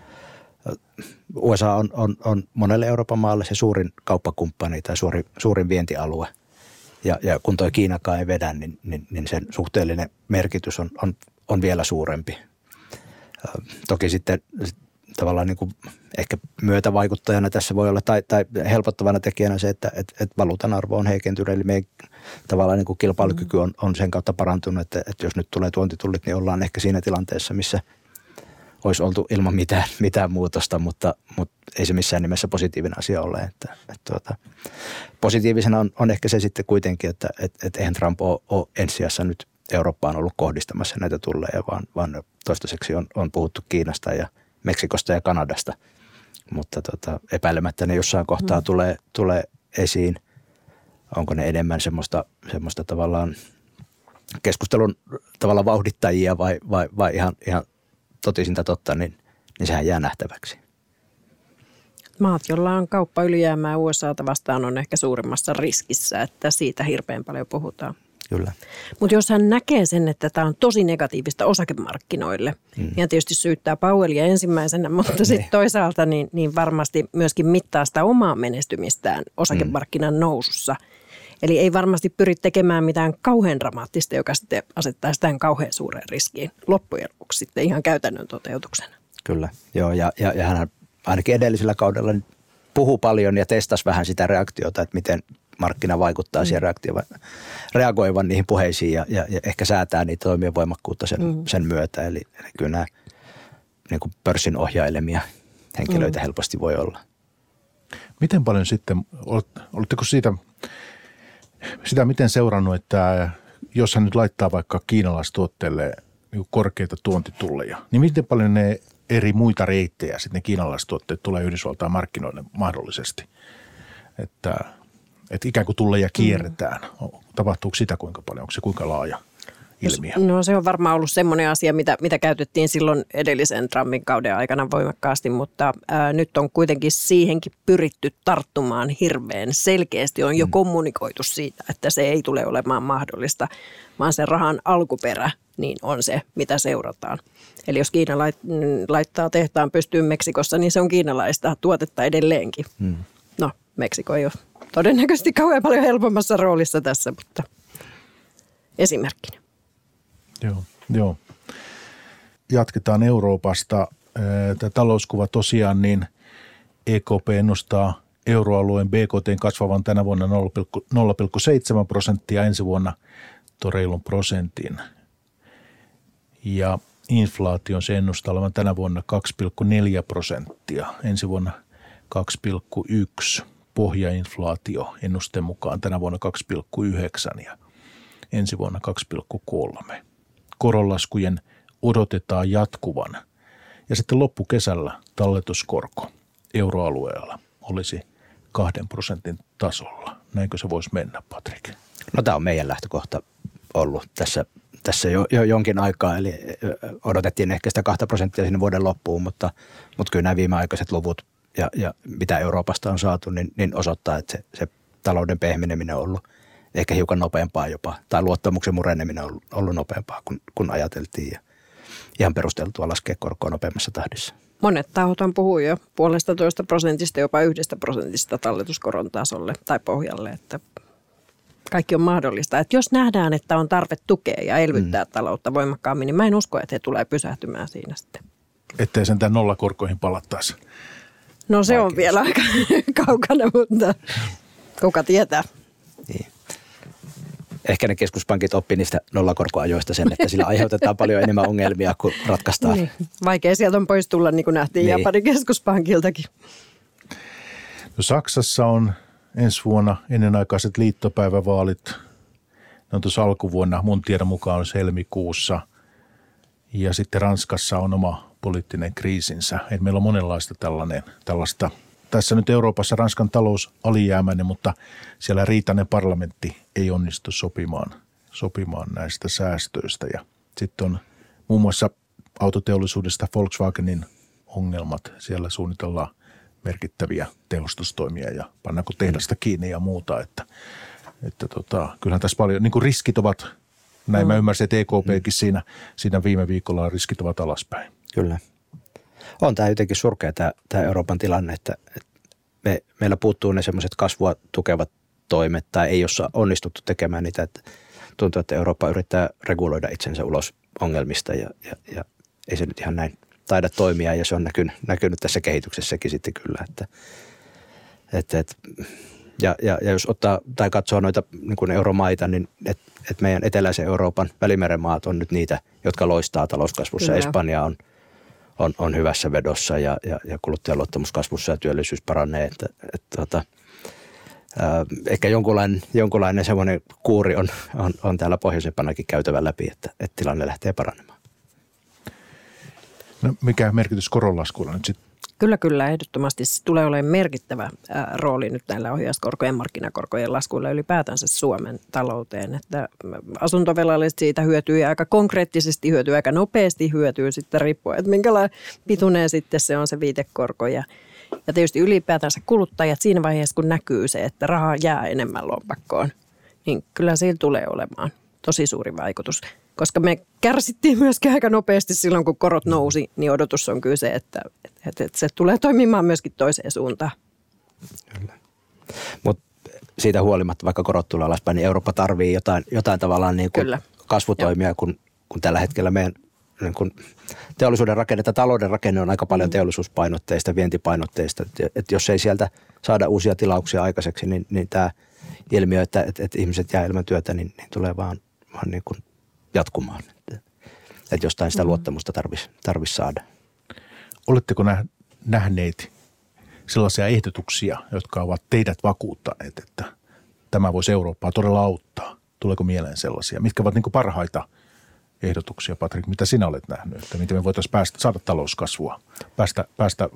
U S A on, on, on monelle Euroopan maalle se suurin kauppakumppani tai suuri, suurin vientialue. Ja, ja kun tuo Kiinakaan ei vedä, niin, niin, niin sen suhteellinen merkitys on, on, on vielä suurempi. Toki sitten tavallaan niin kuin ehkä myötävaikuttajana tässä voi olla, tai, tai helpottavana tekijänä se, että et, et valuutan arvo on heikentynyt, eli meidän tavallaan niin kuin kilpailukyky on, on sen kautta parantunut, että, että jos nyt tulee tuontitullit, niin ollaan ehkä siinä tilanteessa, missä olisi oltu ilman mitään, mitään muutosta, mutta, mutta ei se missään nimessä positiivinen asia ole. Että, että tuota, positiivisena on, on ehkä se sitten kuitenkin, että et, et eihän Trump ole, ole ensisijassa nyt Eurooppaan ollut kohdistamassa näitä tulleja, vaan, vaan toistaiseksi on, on puhuttu Kiinasta ja Meksikosta ja Kanadasta, mutta tota, epäilemättä ne jossain kohtaa mm. tulee, tulee esiin. Onko ne enemmän semmoista, semmoista tavallaan keskustelun tavallaan vauhdittajia vai, vai, vai ihan, ihan totisinta totta, niin, niin sehän jää nähtäväksi. Maat, joilla on kauppa ylijäämää U S A:ta vastaan, on ehkä suurimmassa riskissä, että siitä hirveän paljon puhutaan. Kyllä. Mutta jos hän näkee sen, että tämä on tosi negatiivista osakemarkkinoille, mm. niin hän tietysti syyttää Powellia ensimmäisenä, mutta sitten toisaalta niin, niin varmasti myöskin mittaa sitä omaa menestymistään osakemarkkinan mm. nousussa. Eli ei varmasti pyri tekemään mitään kauhean dramaattista, joka sitten asettaa sitä kauhean suureen riskiin loppujen lopuksi sitten ihan käytännön toteutuksena. Kyllä, joo, ja, ja, ja hän ainakin edellisellä kaudella puhuu paljon ja testasi vähän sitä reaktiota, että miten markkina vaikuttaa mm. siihen reaktioon, reagoivan niihin puheisiin ja, ja, ja ehkä säätää niitä toimien voimakkuutta sen, mm. sen myötä. Eli, eli kyllä nämä niin kuin pörssin ohjailemia henkilöitä mm. helposti voi olla. Miten paljon sitten, oletteko siitä, sitä miten seurannut, että jos hän nyt laittaa vaikka kiinalaistuotteelle niin korkeita tuontitulleja, niin miten paljon ne eri muita reittejä sitten ne kiinalaistuotteet tulee Yhdysvaltain markkinoille mahdollisesti? Että, että ikään kuin tulleja kierretään. Tapahtuuko sitä kuinka paljon? Onko se kuinka laaja ilmiö? No se on varmaan ollut semmoinen asia, mitä, mitä käytettiin silloin edellisen Trumpin kauden aikana voimakkaasti, mutta ää, nyt on kuitenkin siihenkin pyritty tarttumaan hirveän selkeästi. On jo mm. kommunikoitu siitä, että se ei tule olemaan mahdollista, vaan se rahan alkuperä niin on se, mitä seurataan. Eli jos Kiina laittaa tehtaan pystyyn Meksikossa, niin se on kiinalaista tuotetta edelleenkin. Mm. No, Meksiko ei ole todennäköisesti kauhean paljon helpommassa roolissa tässä, mutta esimerkkinä. Joo, joo. Jatketaan Euroopasta. Tämä talouskuva tosiaan, niin E K P ennustaa euroalueen B K T:n kasvavan tänä vuonna nolla pilkku seitsemän prosenttia, ensi vuonna tuon reilun prosentin. Ja inflaation se ennustaa olevan tänä vuonna kaksi pilkku neljä prosenttia, ensi vuonna kaksi pilkku yksi. Pohjainflaatio ennusteen mukaan tänä vuonna kaksi pilkku yhdeksän ja ensi vuonna kaksi pilkku kolme. Koronlaskujen odotetaan jatkuvan. Ja sitten loppukesällä talletuskorko euroalueella olisi kahden prosentin tasolla. Näinkö se voisi mennä, Patrik? No tämä on meidän lähtökohta ollut tässä, tässä jo, jo jonkin aikaa, eli odotettiin ehkä sitä kahta prosenttia sinne vuoden loppuun, mutta, mutta kyllä nämä viimeaikaiset luvut ja, ja mitä Euroopasta on saatu, niin, niin osoittaa, että se, se talouden pehmeneminen on ollut ehkä hiukan nopeampaa jopa, tai luottamuksen mureneminen on ollut nopeampaa kuin, kuin ajateltiin ja ihan perusteltua laskea korkoa nopeammassa tahdissa. Monet tahothan puhuu jo puolesta toista prosentista, jopa yhdestä prosentista talletuskoron tasolle tai pohjalle, että kaikki on mahdollista. Että jos nähdään, että on tarve tukea ja elvyttää mm. taloutta voimakkaammin, niin mä en usko, että he tulee pysähtymään siinä sitten. Ettei sentään nollakorkoihin palattaisi. No se Vaikea. on vielä aika kaukana, mutta kuka tietää. Niin. Ehkä ne keskuspankit oppi niistä nollakorkoajoista sen, että sillä aiheutetaan paljon enemmän ongelmia kuin ratkaistaan. Niin. Vaikea sieltä on pois tulla, niin kuin nähtiin niin. Japanin keskuspankiltakin. No Saksassa on ensi vuonna ennenaikaiset liittopäivävaalit. Ne on tuossa alkuvuonna, mun tiedon mukaan on helmikuussa. Ja sitten Ranskassa on oma poliittinen kriisinsä. Et meillä on monenlaista tällainen, tällaista. Tässä nyt Euroopassa Ranskan talous alijäämäinen, mutta siellä riitainen parlamentti ei onnistu sopimaan, sopimaan näistä säästöistä. Ja sitten on muun muassa autoteollisuudesta Volkswagenin ongelmat. Siellä suunnitellaan merkittäviä tehostustoimia ja pannaanko tehdasta kiinni ja muuta. Että, että tota, kyllähän tässä paljon, niin kuin riskit ovat, näin mm. mä ymmärsin, että E K P:kin siinä, siinä viime viikolla riskit ovat alaspäin. Kyllä. On tämä jotenkin surkea tämä, tämä Euroopan tilanne, että, että me, meillä puuttuu ne semmoiset kasvua tukevat toimet tai ei ole onnistuttu tekemään niitä. Että tuntuu, että Eurooppa yrittää reguloida itsensä ulos ongelmista ja, ja, ja ei se nyt ihan näin taida toimia ja se on näkynyt, näkynyt tässä kehityksessäkin sitten kyllä. Että, että, että, ja, ja, ja jos ottaa tai katsoo noita niin kuin euromaita, niin että et meidän eteläisen Euroopan välimeren maat on nyt niitä, jotka loistaa talouskasvussa. Kyllä. Espanja on On, on hyvässä vedossa ja, ja, ja kuluttajaluottamuskasvussa ja työllisyys paranee. Että, että, että, ää, ehkä jonkunlainen, jonkunlainen semmoinen kuuri on, on, on täällä pohjoisempanakin käytävä läpi, että, että tilanne lähtee paranemaan. No, mikä merkitys koronlaskuilla nyt sitten? Kyllä, kyllä. Ehdottomasti se tulee olemaan merkittävä ää, rooli nyt näillä ohjauskorkojen, markkinakorkojen laskuilla ylipäätänsä Suomen talouteen. Että asuntovelalliset siitä hyötyy aika konkreettisesti, hyötyy aika nopeasti, hyötyy sitten riippuen, että minkälainen pituinen sitten se on se viitekorko. Ja, ja tietysti ylipäätänsä kuluttajat siinä vaiheessa, kun näkyy se, että rahaa jää enemmän lompakkoon, niin kyllä sillä tulee olemaan tosi suuri vaikutus. Koska me kärsittiin myöskin aika nopeasti silloin, kun korot nousi, niin odotus on kyllä se, että, että, että se tulee toimimaan myöskin toiseen suuntaan. Kyllä. Mutta siitä huolimatta, vaikka korot tulee alaspäin, niin Eurooppa tarvii jotain, jotain tavallaan niin kuin kasvutoimia, kun, kun tällä hetkellä meidän niin kuin teollisuuden rakenne tai talouden rakenne on aika paljon teollisuuspainotteista, vientipainotteista. Että jos ei sieltä saada uusia tilauksia aikaiseksi, niin, niin tämä ilmiö, että, että, että ihmiset jää ilman työtä, niin, niin tulee vaan, vaan niin kuin jatkumaan. Että, että jostain sitä luottamusta tarvitsisi tarvis saada. Oletteko nähneet sellaisia ehdotuksia, jotka ovat teidät vakuuttaneet, että tämä voisi Eurooppaa todella auttaa? Tuleeko mieleen sellaisia? Mitkä ovat niin kuin parhaita ehdotuksia, Patrik, mitä sinä olet nähnyt, että miten me voitaisiin päästä, saada talouskasvua, päästä, päästä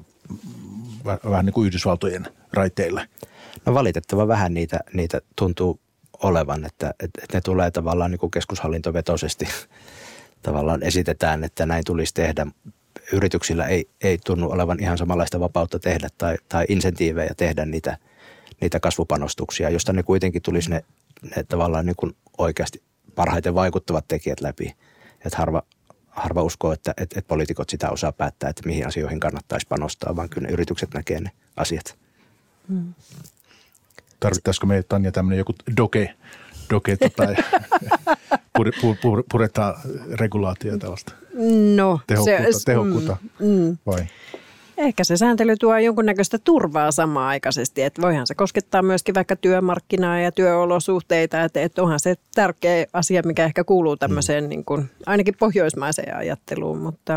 vähän niin kuin Yhdysvaltojen raiteille? No valitettavan vähän niitä, niitä tuntuu olevan, että, että ne tulee tavallaan niin kuin keskushallintovetoisesti tavallaan esitetään, että näin tulisi tehdä. Yrityksillä ei, ei tunnu olevan ihan samanlaista vapautta tehdä tai, tai insentiivejä tehdä niitä, niitä kasvupanostuksia, josta ne kuitenkin tulisi ne, ne tavallaan niin kuin oikeasti parhaiten vaikuttavat tekijät läpi. Että harva, harva uskoo, että, että, että poliitikot sitä osaa päättää, että mihin asioihin kannattaisi panostaa, vaan kyllä ne yritykset näkee ne asiat. Hmm. Tarvittaisiko meille, Tanja, tämmöinen joku doke, doke tai pur, pur, pur, puretaan regulaatioita tällaista? No, tehokkuutta, se, tehokkuutta mm, vai? Ehkä se sääntely tuo jonkunnäköistä turvaa samaan aikaisesti, että voihan se koskettaa myöskin vaikka työmarkkinaa ja työolosuhteita, että, että onhan se tärkeä asia, mikä ehkä kuuluu tämmöiseen mm. niin kuin, ainakin pohjoismaiseen ajatteluun, mutta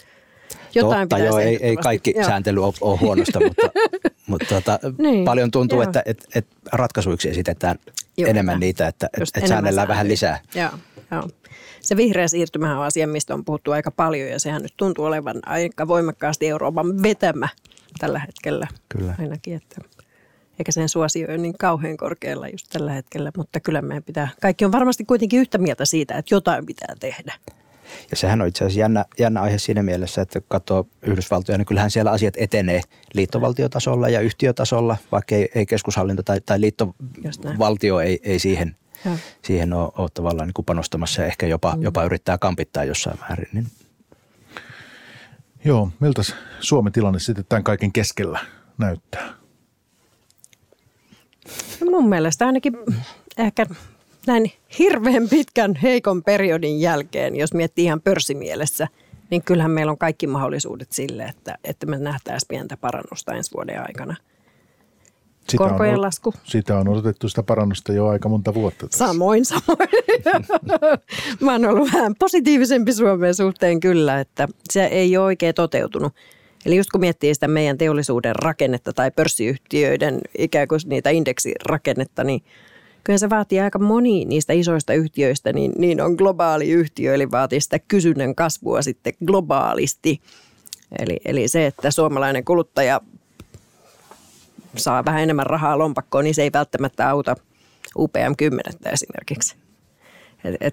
jotain Totta, joo, ei, ei kaikki joo. sääntely ole, ole huonosta, mutta, mutta tuota, niin, paljon tuntuu, että, että, että ratkaisuiksi esitetään joo, enemmän niitä, että, että säännellään vähän lisää. Joo, joo. Se vihreä siirtymähän on asia, mistä on puhuttu aika paljon ja sehän nyt tuntuu olevan aika voimakkaasti Euroopan vetämä tällä hetkellä. Kyllä. Ainakin, että eikä sen suosio ole niin kauhean korkealla just tällä hetkellä, mutta kyllä meidän pitää, kaikki on varmasti kuitenkin yhtä mieltä siitä, että jotain pitää tehdä. Ja sehän on itse asiassa jännä, jännä aihe siinä mielessä, että kun katsoo Yhdysvaltoja, niin kyllähän siellä asiat etenee liittovaltiotasolla ja yhtiötasolla, vaikka ei, ei keskushallinto tai, tai liittovaltio ei, ei siihen Ja. Siihen on, on tavallaan niin kuin panostamassa ja ehkä jopa, mm. jopa yrittää kampittaa jossain määrin. Niin. Joo, miltä Suomen tilanne sitten tämän kaiken keskellä näyttää? No mun mielestä ainakin ehkä näin hirveän pitkän heikon periodin jälkeen, jos miettii ihan pörssimielessä, niin kyllähän meillä on kaikki mahdollisuudet sille, että, että me nähtäisiin pientä parannusta ensi vuoden aikana. Sitä Korkojen on, lasku. Sitä on odotettu sitä parannusta jo aika monta vuotta. Tässä. Samoin, samoin. Mä oon ollut vähän positiivisempi Suomen suhteen kyllä, että se ei ole oikein toteutunut. Eli just kun miettii sitä meidän teollisuuden rakennetta tai pörssiyhtiöiden ikään kuin niitä indeksirakennetta, niin kyllä se vaatii aika moni niistä isoista yhtiöistä, niin, niin on globaali yhtiö, eli vaatii sitä kysynnän kasvua sitten globaalisti. Eli, eli se, että suomalainen kuluttaja saa vähän enemmän rahaa lompakkoon, niin se ei välttämättä auta U P M kymmenen esimerkiksi. Et, et,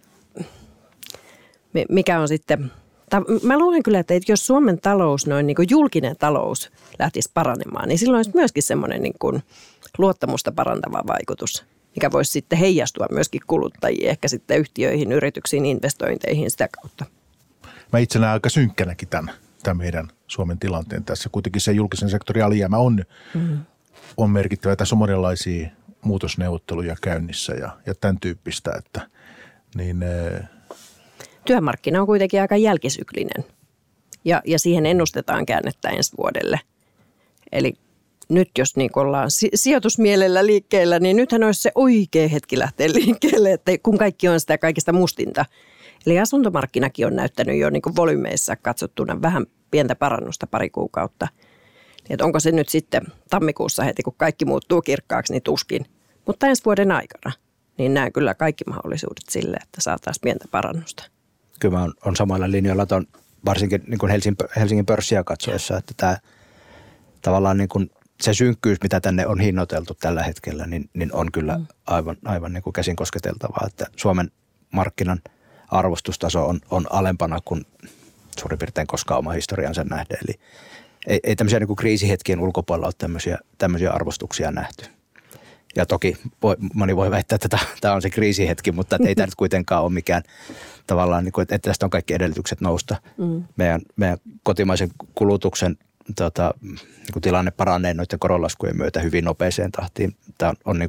mikä on sitten, mä luulen kyllä, että jos Suomen talous, noin niin kuin julkinen talous lähtisi paranemaan, niin silloin olisi myöskin semmoinen niin kuin luottamusta parantava vaikutus, mikä voisi sitten heijastua myöskin kuluttajiin, ehkä sitten yhtiöihin, yrityksiin, investointeihin sitä kautta. Mä itse näen aika synkkänäkin tämän, tämän meidän Suomen tilanteen tässä. Kuitenkin se julkisen sektorin alijäämä on, mm. on merkittävä. Tässä on monenlaisia muutosneuvotteluja käynnissä ja, ja tämän tyyppistä, että niin työmarkkina on kuitenkin aika jälkisyklinen ja, ja siihen ennustetaan käännettä ensi vuodelle. Eli nyt jos niin ollaan sijoitusmielellä liikkeellä, niin nythän olisi se oikea hetki lähteä liikkeelle, että kun kaikki on sitä kaikista mustinta. Eli asuntomarkkinakin on näyttänyt jo niin kuin volyymeissa katsottuna vähän pientä parannusta pari kuukautta. Että onko se nyt sitten tammikuussa heti, kun kaikki muuttuu kirkkaaksi, niin tuskin. Mutta ensi vuoden aikana, niin näen kyllä kaikki mahdollisuudet sille, että saataisiin pientä parannusta. Kyllä on, on samalla linjoilla tuon varsinkin niin kuin Helsingin, Helsingin pörssiä katsoessa, että tämä tavallaan niin kuin se synkkyys, mitä tänne on hinnoiteltu tällä hetkellä, niin, niin on kyllä mm. aivan, aivan niin kuin käsin kosketeltavaa, että Suomen markkinan arvostustaso on, on alempana kuin suurin piirtein koskaan oma historiansa nähden. Eli ei, ei tämmöisiä niin kuin kriisihetkien ulkopuolella ole tämmöisiä, tämmöisiä arvostuksia nähty. Ja toki voi, moni voi väittää, että tämä on se kriisihetki, mutta ei tämä nyt kuitenkaan ole mikään tavallaan, niin kuin, että tästä on kaikki edellytykset nousta. Mm. Meidän, meidän kotimaisen kulutuksen tota, niin kuin tilanne paranee noiden koronlaskujen myötä hyvin nopeeseen tahtiin. Tämä on, on niin kuin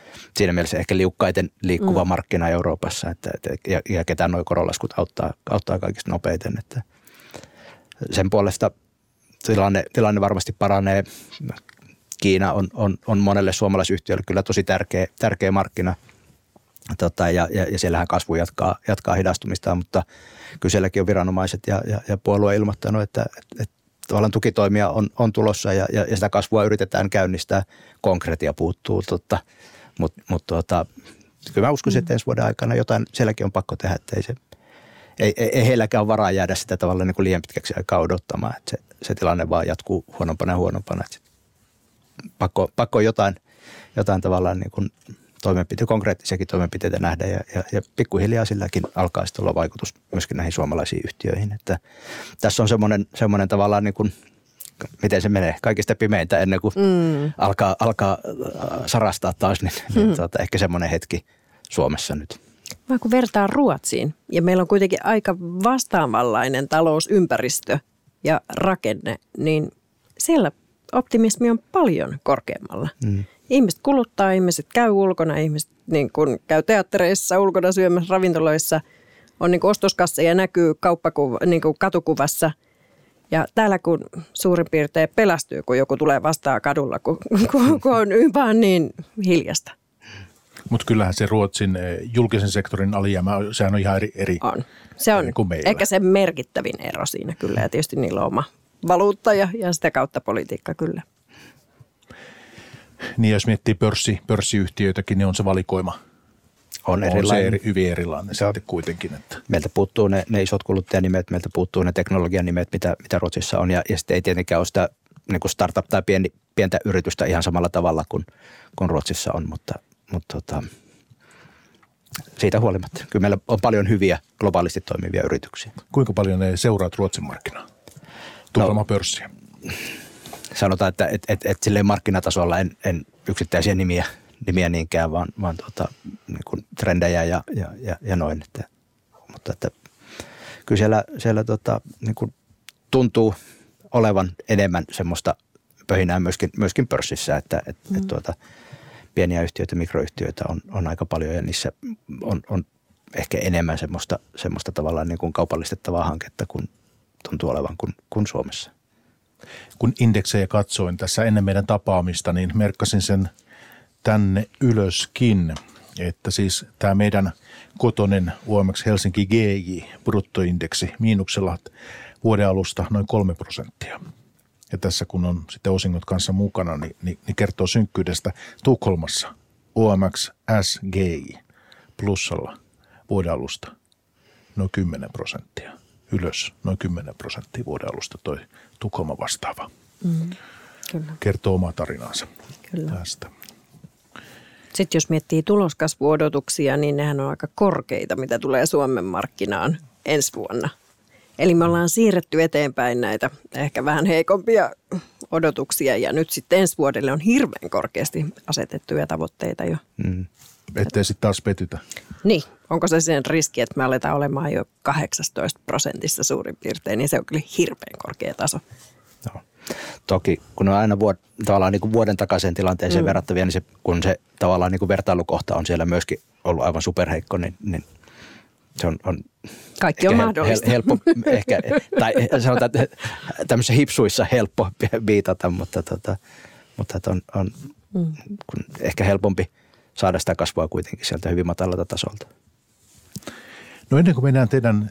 siinä mielessä ehkä liukkaiten liikkuva Mm. markkina Euroopassa, että, että, ja, ja ketään nuo koronlaskut auttaa, auttaa kaikista nopeiten. Että sen puolesta tilanne, tilanne varmasti paranee. Kiina on, on, on monelle suomalaisyhtiölle kyllä tosi tärkeä, tärkeä markkina. Tota, ja, ja, ja siellähän kasvu jatkaa, jatkaa hidastumistaan, mutta kyllä sielläkin on viranomaiset ja, ja, ja puolue ilmoittanut, että, että, että tavallaan tukitoimia on, on tulossa ja, ja, ja sitä kasvua yritetään käynnistää. Konkretia puuttuu, totta, mutta mut, tota, kyllä mä uskoisin, että ensi vuoden aikana jotain sielläkin on pakko tehdä, että ei, se, ei, ei, ei heilläkään ole varaa jäädä sitä tavallaan niin kuin liian pitkäksi aikaa odottamaan, että se, se tilanne vaan jatkuu huonompana ja huonompana. Että pakko, pakko jotain, jotain tavallaan niin kuin toimenpiteitä, konkreettisiakin toimenpiteitä nähdä ja, ja, ja pikkuhiljaa silläkin alkaa sitten olla vaikutus myöskin näihin suomalaisiin yhtiöihin. Että tässä on semmoinen, semmoinen tavallaan niin kuin, miten se menee, kaikista pimeintä ennen kuin mm. alkaa, alkaa sarastaa taas, niin, mm. niin tuota, ehkä semmoinen hetki Suomessa nyt. Mä kun vertaan Ruotsiin ja meillä on kuitenkin aika vastaavanlainen talousympäristö ja rakenne, niin siellä optimismi on paljon korkeammalla. Mm. Ihmiset kuluttaa, ihmiset käy ulkona, ihmiset niin kun käy teattereissa, ulkona syömässä, ravintoloissa, on niin ostoskasseja näkyy kauppakuva, niin katukuvassa. Ja täällä kun suurin piirtein pelästyy, kun joku tulee vastaan kadulla, kun, kun, kun on vaan niin hiljasta. Mutta kyllähän se Ruotsin julkisen sektorin alijäämä, sehän on ihan eri, eri on. Se on ehkä se merkittävin ero siinä kyllä ja tietysti niillä on oma valuutta ja, ja sitä kautta politiikka kyllä. Niin jos miettii pörssi, pörssiyhtiöitäkin, niin on se valikoima. On, on se eri, hyvin erilainen se on, sitten kuitenkin. Että. Meiltä puuttuu ne, ne isot kuluttajanimet, meiltä puuttuu ne teknologian nimet, mitä, mitä Ruotsissa on. Ja, ja sitten ei tietenkään ole sitä niin kuin startup- tai pieni, pientä yritystä ihan samalla tavalla kuin, kuin Ruotsissa on, mutta, mutta tota, siitä huolimatta. Kyllä meillä on paljon hyviä globaalisti toimivia yrityksiä. Kuinka paljon ne seuraat Ruotsin markkinaa? Tukholman no, pörssiä. Sanotaan, että et, et, et silleen markkinatasolla en, en yksittäisiä nimiä, nimiä niinkään, vaan, vaan tuota, niin kuin trendejä ja, ja, ja, ja noin. Että, mutta että, kyllä siellä, siellä tota, niin kuin tuntuu olevan enemmän semmoista pöhinää myöskin, myöskin pörssissä, että et, mm. et, tuota, pieniä yhtiöitä, mikroyhtiöitä on, on aika paljon ja niissä on, on ehkä enemmän semmoista, semmoista tavallaan niin kuin kaupallistettavaa hanketta kuin tuntuu olevan kuin, kuin Suomessa. Kun indeksejä katsoin tässä ennen meidän tapaamista, niin merkkasin sen tänne ylöskin, että siis tämä meidän kotoinen U M X Helsinki G J bruttoindeksi miinuksella vuoden alusta noin kolme prosenttia. Ja tässä kun on sitten osingot kanssa mukana, niin, niin, niin kertoo synkkyydestä. Tukholmassa U M X S G J plussalla vuoden alusta noin kymmenen prosenttia. Ylös noin kymmenen prosenttia vuoden alusta toi Tukholma vastaava. Mm, kyllä. Kertoo oma tarinansa kyllä. tästä. Sitten jos miettii tuloskasvuodotuksia, niin nehän on aika korkeita, mitä tulee Suomen markkinaan ensi vuonna. Eli me ollaan siirretty eteenpäin näitä ehkä vähän heikompia odotuksia ja nyt sitten ensi vuodelle on hirveän korkeasti asetettuja tavoitteita jo. Mm. Ettei sitten taas petytä. Niin, onko se sen riski, että me aletaan olemaan jo kahdeksantoista prosentissa suurin piirtein, niin se on kyllä hirveän korkea taso. No. Toki kun on aina vuod, tavallaan niin kuin vuoden takaisin tilanteeseen mm. verrattavia, niin se, kun se tavallaan niin kuin vertailukohta on siellä myöskin ollut aivan superheikko, niin, niin se on, on kaikki on hel, mahdollista. Hel, helppo, ehkä, tai sanotaan, että tämmöisissä hipsuissa helppo viitata, mutta, tota, mutta on, on mm. kun ehkä helpompi saada sitä kasvua kuitenkin sieltä hyvin matalalta tasolta. No ennen kuin mennään teidän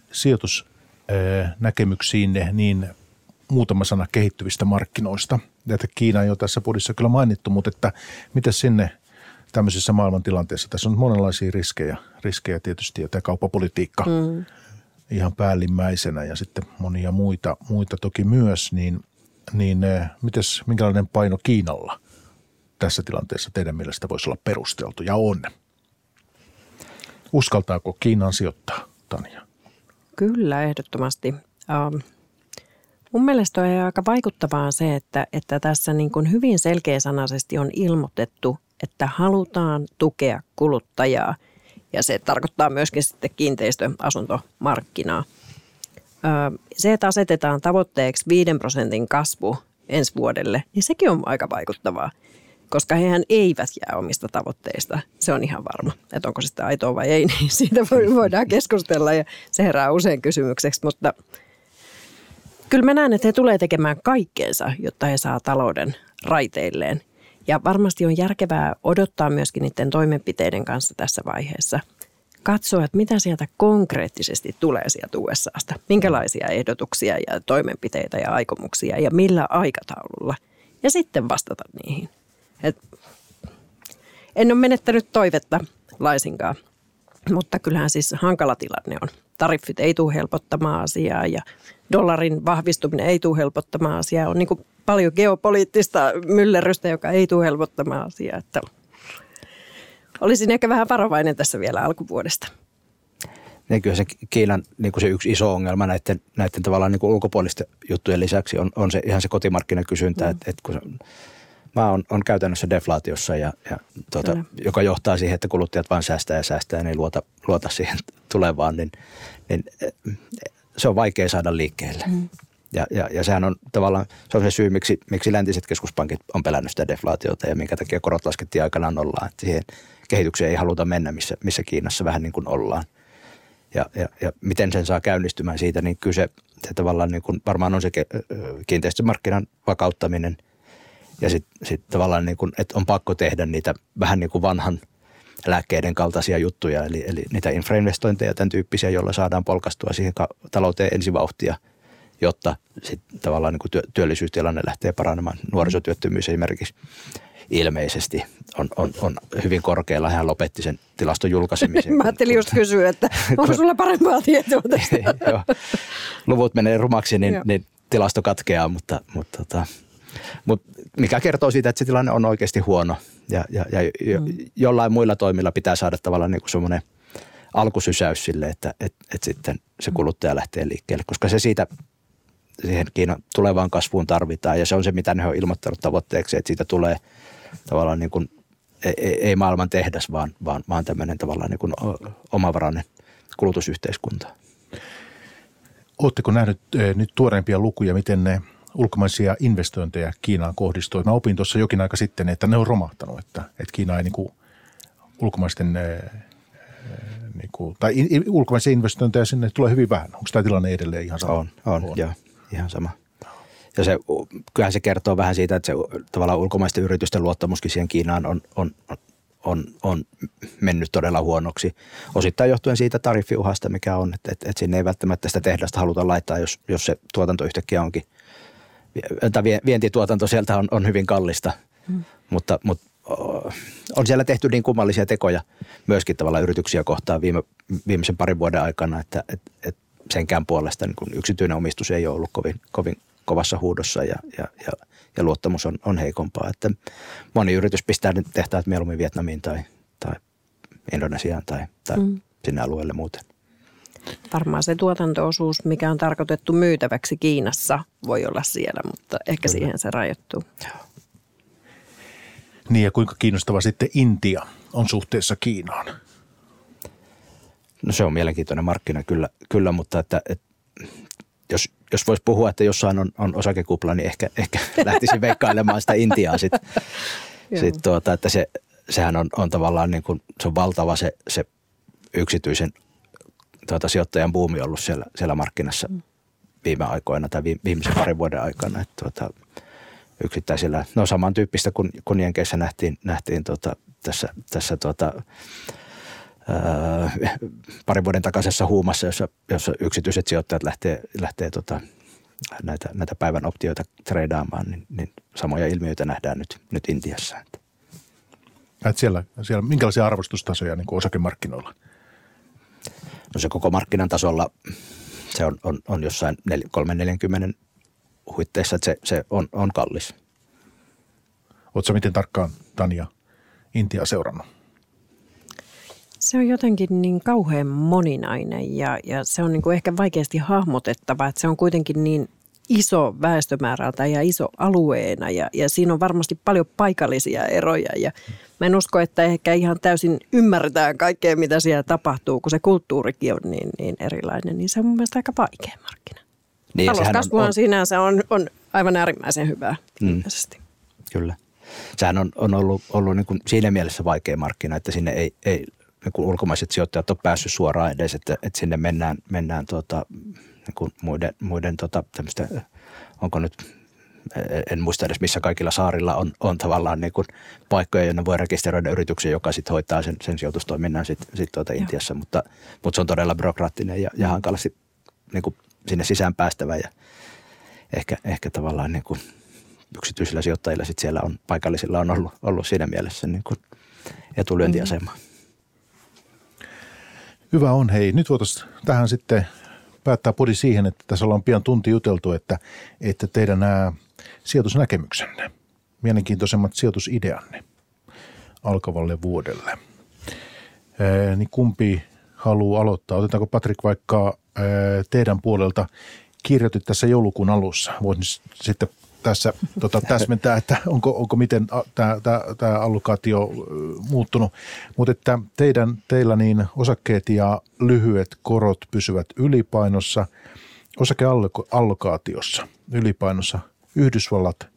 sijoitusnäkemyksiinne, niin muutama sana kehittyvistä markkinoista. Että Kiina on jo tässä podissa kyllä mainittu, mutta että miten sinne tämmöisessä maailmantilanteessa, tässä on monenlaisia riskejä, riskejä tietysti ja tämä kauppapolitiikka mm. ihan päällimmäisenä ja sitten monia muita, muita toki myös, niin, niin mites, minkälainen paino Kiinalla tässä tilanteessa teidän mielestä voisi olla perusteltu ja on? Uskaltaako Kiinaan sijoittaa, Tanja? Kyllä, ehdottomasti. Um, mun mielestä on aika vaikuttavaa se, että, että tässä niin kuin hyvin selkeäsanaisesti on ilmoitettu, että halutaan tukea kuluttajaa ja se tarkoittaa myöskin sitten kiinteistöasuntomarkkinaa. Se, että asetetaan tavoitteeksi viiden prosentin kasvu ensi vuodelle, niin sekin on aika vaikuttavaa. koska hehän eivät jää omista tavoitteista. Se on ihan varma, että onko se sitä aitoa vai ei, niin siitä voidaan keskustella ja se herää usein kysymykseksi, mutta kyllä mä näen, että he tulee tekemään kaikkeensa, jotta he saa talouden raiteilleen. Ja varmasti on järkevää odottaa myöskin niiden toimenpiteiden kanssa tässä vaiheessa. Katsoa, että mitä sieltä konkreettisesti tulee sieltä U S A:sta. Minkälaisia ehdotuksia ja toimenpiteitä ja aikomuksia ja millä aikataululla. Ja sitten vastata niihin. Et en ole menettänyt toivetta laisinkaan, mutta kyllähän siis hankala tilanne on. Tariffit ei tule helpottamaan asiaa ja dollarin vahvistuminen ei tule helpottamaan asiaa. On niin kuin paljon geopoliittista myllerrystä, joka ei tule helpottamaan asiaa. Että olisin ehkä vähän varovainen tässä vielä alkuvuodesta. Niin kyllä se Kiinan niin kuin se yksi iso ongelma näiden, näiden tavallaan niin kuin ulkopuolisten juttujen lisäksi on, on se ihan se kotimarkkinakysyntä, mm. että, että kun se, maa on, on käytännössä deflaatiossa, ja, ja tuota, joka johtaa siihen, että kuluttajat vaan säästää ja säästää ja ne ei luota, luota siihen tulevaan, niin, niin se on vaikea saada liikkeelle. Mm. Ja, ja, ja sehän on tavallaan se, on se syy, miksi, miksi läntiset keskuspankit on pelännyt sitä deflaatiota ja minkä takia korot laskettiin aikanaan nollaan, että siihen kehitykseen ei haluta mennä, missä, missä Kiinassa vähän niin kuin ollaan. Ja, ja, ja miten sen saa käynnistymään siitä, niin kyllä se, se tavallaan niin kuin varmaan on se kiinteistömarkkinan vakauttaminen ja sitten sit tavallaan niin kuin, että on pakko tehdä niitä vähän niin kuin vanhan lääkkeiden kaltaisia juttuja, eli, eli niitä infrainvestointeja tämän tyyppisiä, joilla saadaan polkastua siihen talouteen ensivauhtia, jotta sitten tavallaan niin kuin työ, työllisyystilanne lähtee paranemaan. Nuorisotyöttömyys esimerkiksi ilmeisesti on, on, on hyvin korkealla. Hän lopetti sen tilaston julkaisemisen. Mä ajattelin just kysyä, että onko sulla parempaa tietoa tästä? Joo, luvut menee rumaksi, niin, niin tilasto katkeaa, mutta, mutta, tota, mutta mikä kertoo siitä, että se tilanne on oikeasti huono. Ja, ja, ja jo, mm. jollain muilla toimilla pitää saada tavallaan niin kuin semmoinen alkusysäys sille, että et, et sitten se kuluttaja lähtee liikkeelle, koska se siitä siihen Kiinan tulevaan kasvuun tarvitaan ja se on se, mitä ne on ilmoittanut tavoitteeksi, että siitä tulee tavallaan niin kuin, ei, ei maailman tehdas, vaan, vaan, vaan tämmöinen tavallaan niin kuin omavarainen kulutusyhteiskunta. Oletteko nähnyt eh, nyt tuoreimpia lukuja, miten ne ulkomaisia investointeja Kiinaan kohdistuu? Mä opin tuossa jokin aika sitten, että ne on romahtanut, että, että Kiina ei niin kuin ulkomaisten eh, niin kuin, tai in, ulkomaisia investointeja sinne tulee hyvin vähän. Onko tämä tilanne edelleen ihan sama? On, on, on. Joo, ihan sama. Ja se, kyllähän se kertoo vähän siitä, että se tavallaan ulkomaisten yritysten luottamuskin siihen Kiinaan on, on, on, on mennyt todella huonoksi. Osittain johtuen siitä tariffiuhasta, mikä on, että, että, että sinne ei välttämättä sitä tehdasta haluta laittaa, jos, jos se tuotanto yhtäkkiä onkin. Tai vientituotanto sieltä on, on hyvin kallista, hmm. mutta, mutta on siellä tehty niin kummallisia tekoja myöskin tavallaan yrityksiä kohtaan viime, viimeisen parin vuoden aikana, että, että, että senkään puolesta niin kuin yksityinen omistus ei ole ollut kovin, kovin kovassa huudossa ja, ja, ja, ja luottamus on, on heikompaa. Että moni yritys pistää nyt tehtaat mieluummin Vietnamiin tai, tai Indonesiaan tai, tai mm. sinne alueelle muuten. Varmaan se tuotanto-osuus, mikä on tarkoitettu myytäväksi Kiinassa, voi olla siellä, mutta ehkä Kyllä. siihen se rajoittuu. Niin ja kuinka kiinnostava sitten Intia on suhteessa Kiinaan? No se on mielenkiintoinen markkina kyllä, kyllä mutta että, että jos, jos voisi puhua, että jossain on, on osakekupla, niin ehkä, ehkä lähtisin veikkailemaan sitä Intiaa sitten. Sit tuota, että se, sehän on, on tavallaan niin kuin, se on valtava se, se yksityisen tuota, sijoittajan buumi ollut siellä, siellä markkinassa viime aikoina tai viimeisen parin vuoden aikana. Että tuota, yksittäisillä, no samantyyppistä kuin, kuin Jenkeissä nähtiin, nähtiin tuota, tässä, tässä tuota, ää, parin vuoden takaisessa huumassa, jossa, jossa yksityiset sijoittajat lähtee, lähtee tota, näitä, näitä päivän optioita treidaamaan, niin, niin samoja ilmiöitä nähdään nyt, nyt Intiassa. Et siellä, siellä, minkälaisia arvostustasoja niin kuin osakemarkkinoilla? No se koko markkinan tasolla se on, on, on jossain kolme neljäkymmentä huitteissa, että se, se on, on kallis. Oletko miten tarkkaan, Tanja, Intia seurannut? Se on jotenkin niin kauhean moninainen ja, ja se on niin kuin ehkä vaikeasti hahmotettava, että se on kuitenkin niin iso väestömäärältä ja iso alueena ja, ja siinä on varmasti paljon paikallisia eroja ja mä en usko, että ehkä ihan täysin ymmärretään kaikkea, mitä siellä tapahtuu, kun se kulttuurikin on niin, niin erilainen, niin se on mun mielestä aika vaikea markkina. Niin, talouskasvuhan on, on, sinänsä on, on aivan äärimmäisen hyvää. Mm, kyllä. sehän on, on ollut, ollut niin kuin siinä mielessä vaikea markkina, että sinne ei, ei niin kuin ulkomaiset sijoittajat ole päässyt suoraan edes, että, että sinne mennään, mennään tuota, niin kuin muiden, muiden tuota, tämmöistä, onko nyt, en muista edes missä kaikilla saarilla on, on tavallaan niin kuin paikkoja, jonne voi rekisteröidä yrityksen, joka sitten hoitaa sen, sen sijoitustoiminnan sitten sit tuota Intiassa, mutta, mutta se on todella byrokraattinen ja, ja hankalasti niin kuin sinne sisään päästävä ja ehkä, ehkä tavallaan niin kuin yksityisillä sijoittajilla sit siellä on, paikallisilla on ollut, ollut siinä mielessä niin kuin etulyöntiasema. Mm. Hyvä on. Hei, nyt voitaisiin tähän sitten päättää podi siihen, että tässä ollaan pian tunti juteltu, että, että teidän nämä sijoitusnäkemyksenne, mielenkiintoisemmat sijoitusideanne alkavalle vuodelle. Ää, niin kumpi haluaa aloittaa? Otetaanko Patrik vaikka ää, teidän puolelta? Kirjoitit tässä joulukuun alussa. Voisin sitten tässä tota, täsmentää, että onko, onko miten tämä allokaatio muuttunut. Mutta että teidän, teillä niin osakkeet ja lyhyet korot pysyvät ylipainossa, osakeallokaatiossa ylipainossa Yhdysvallat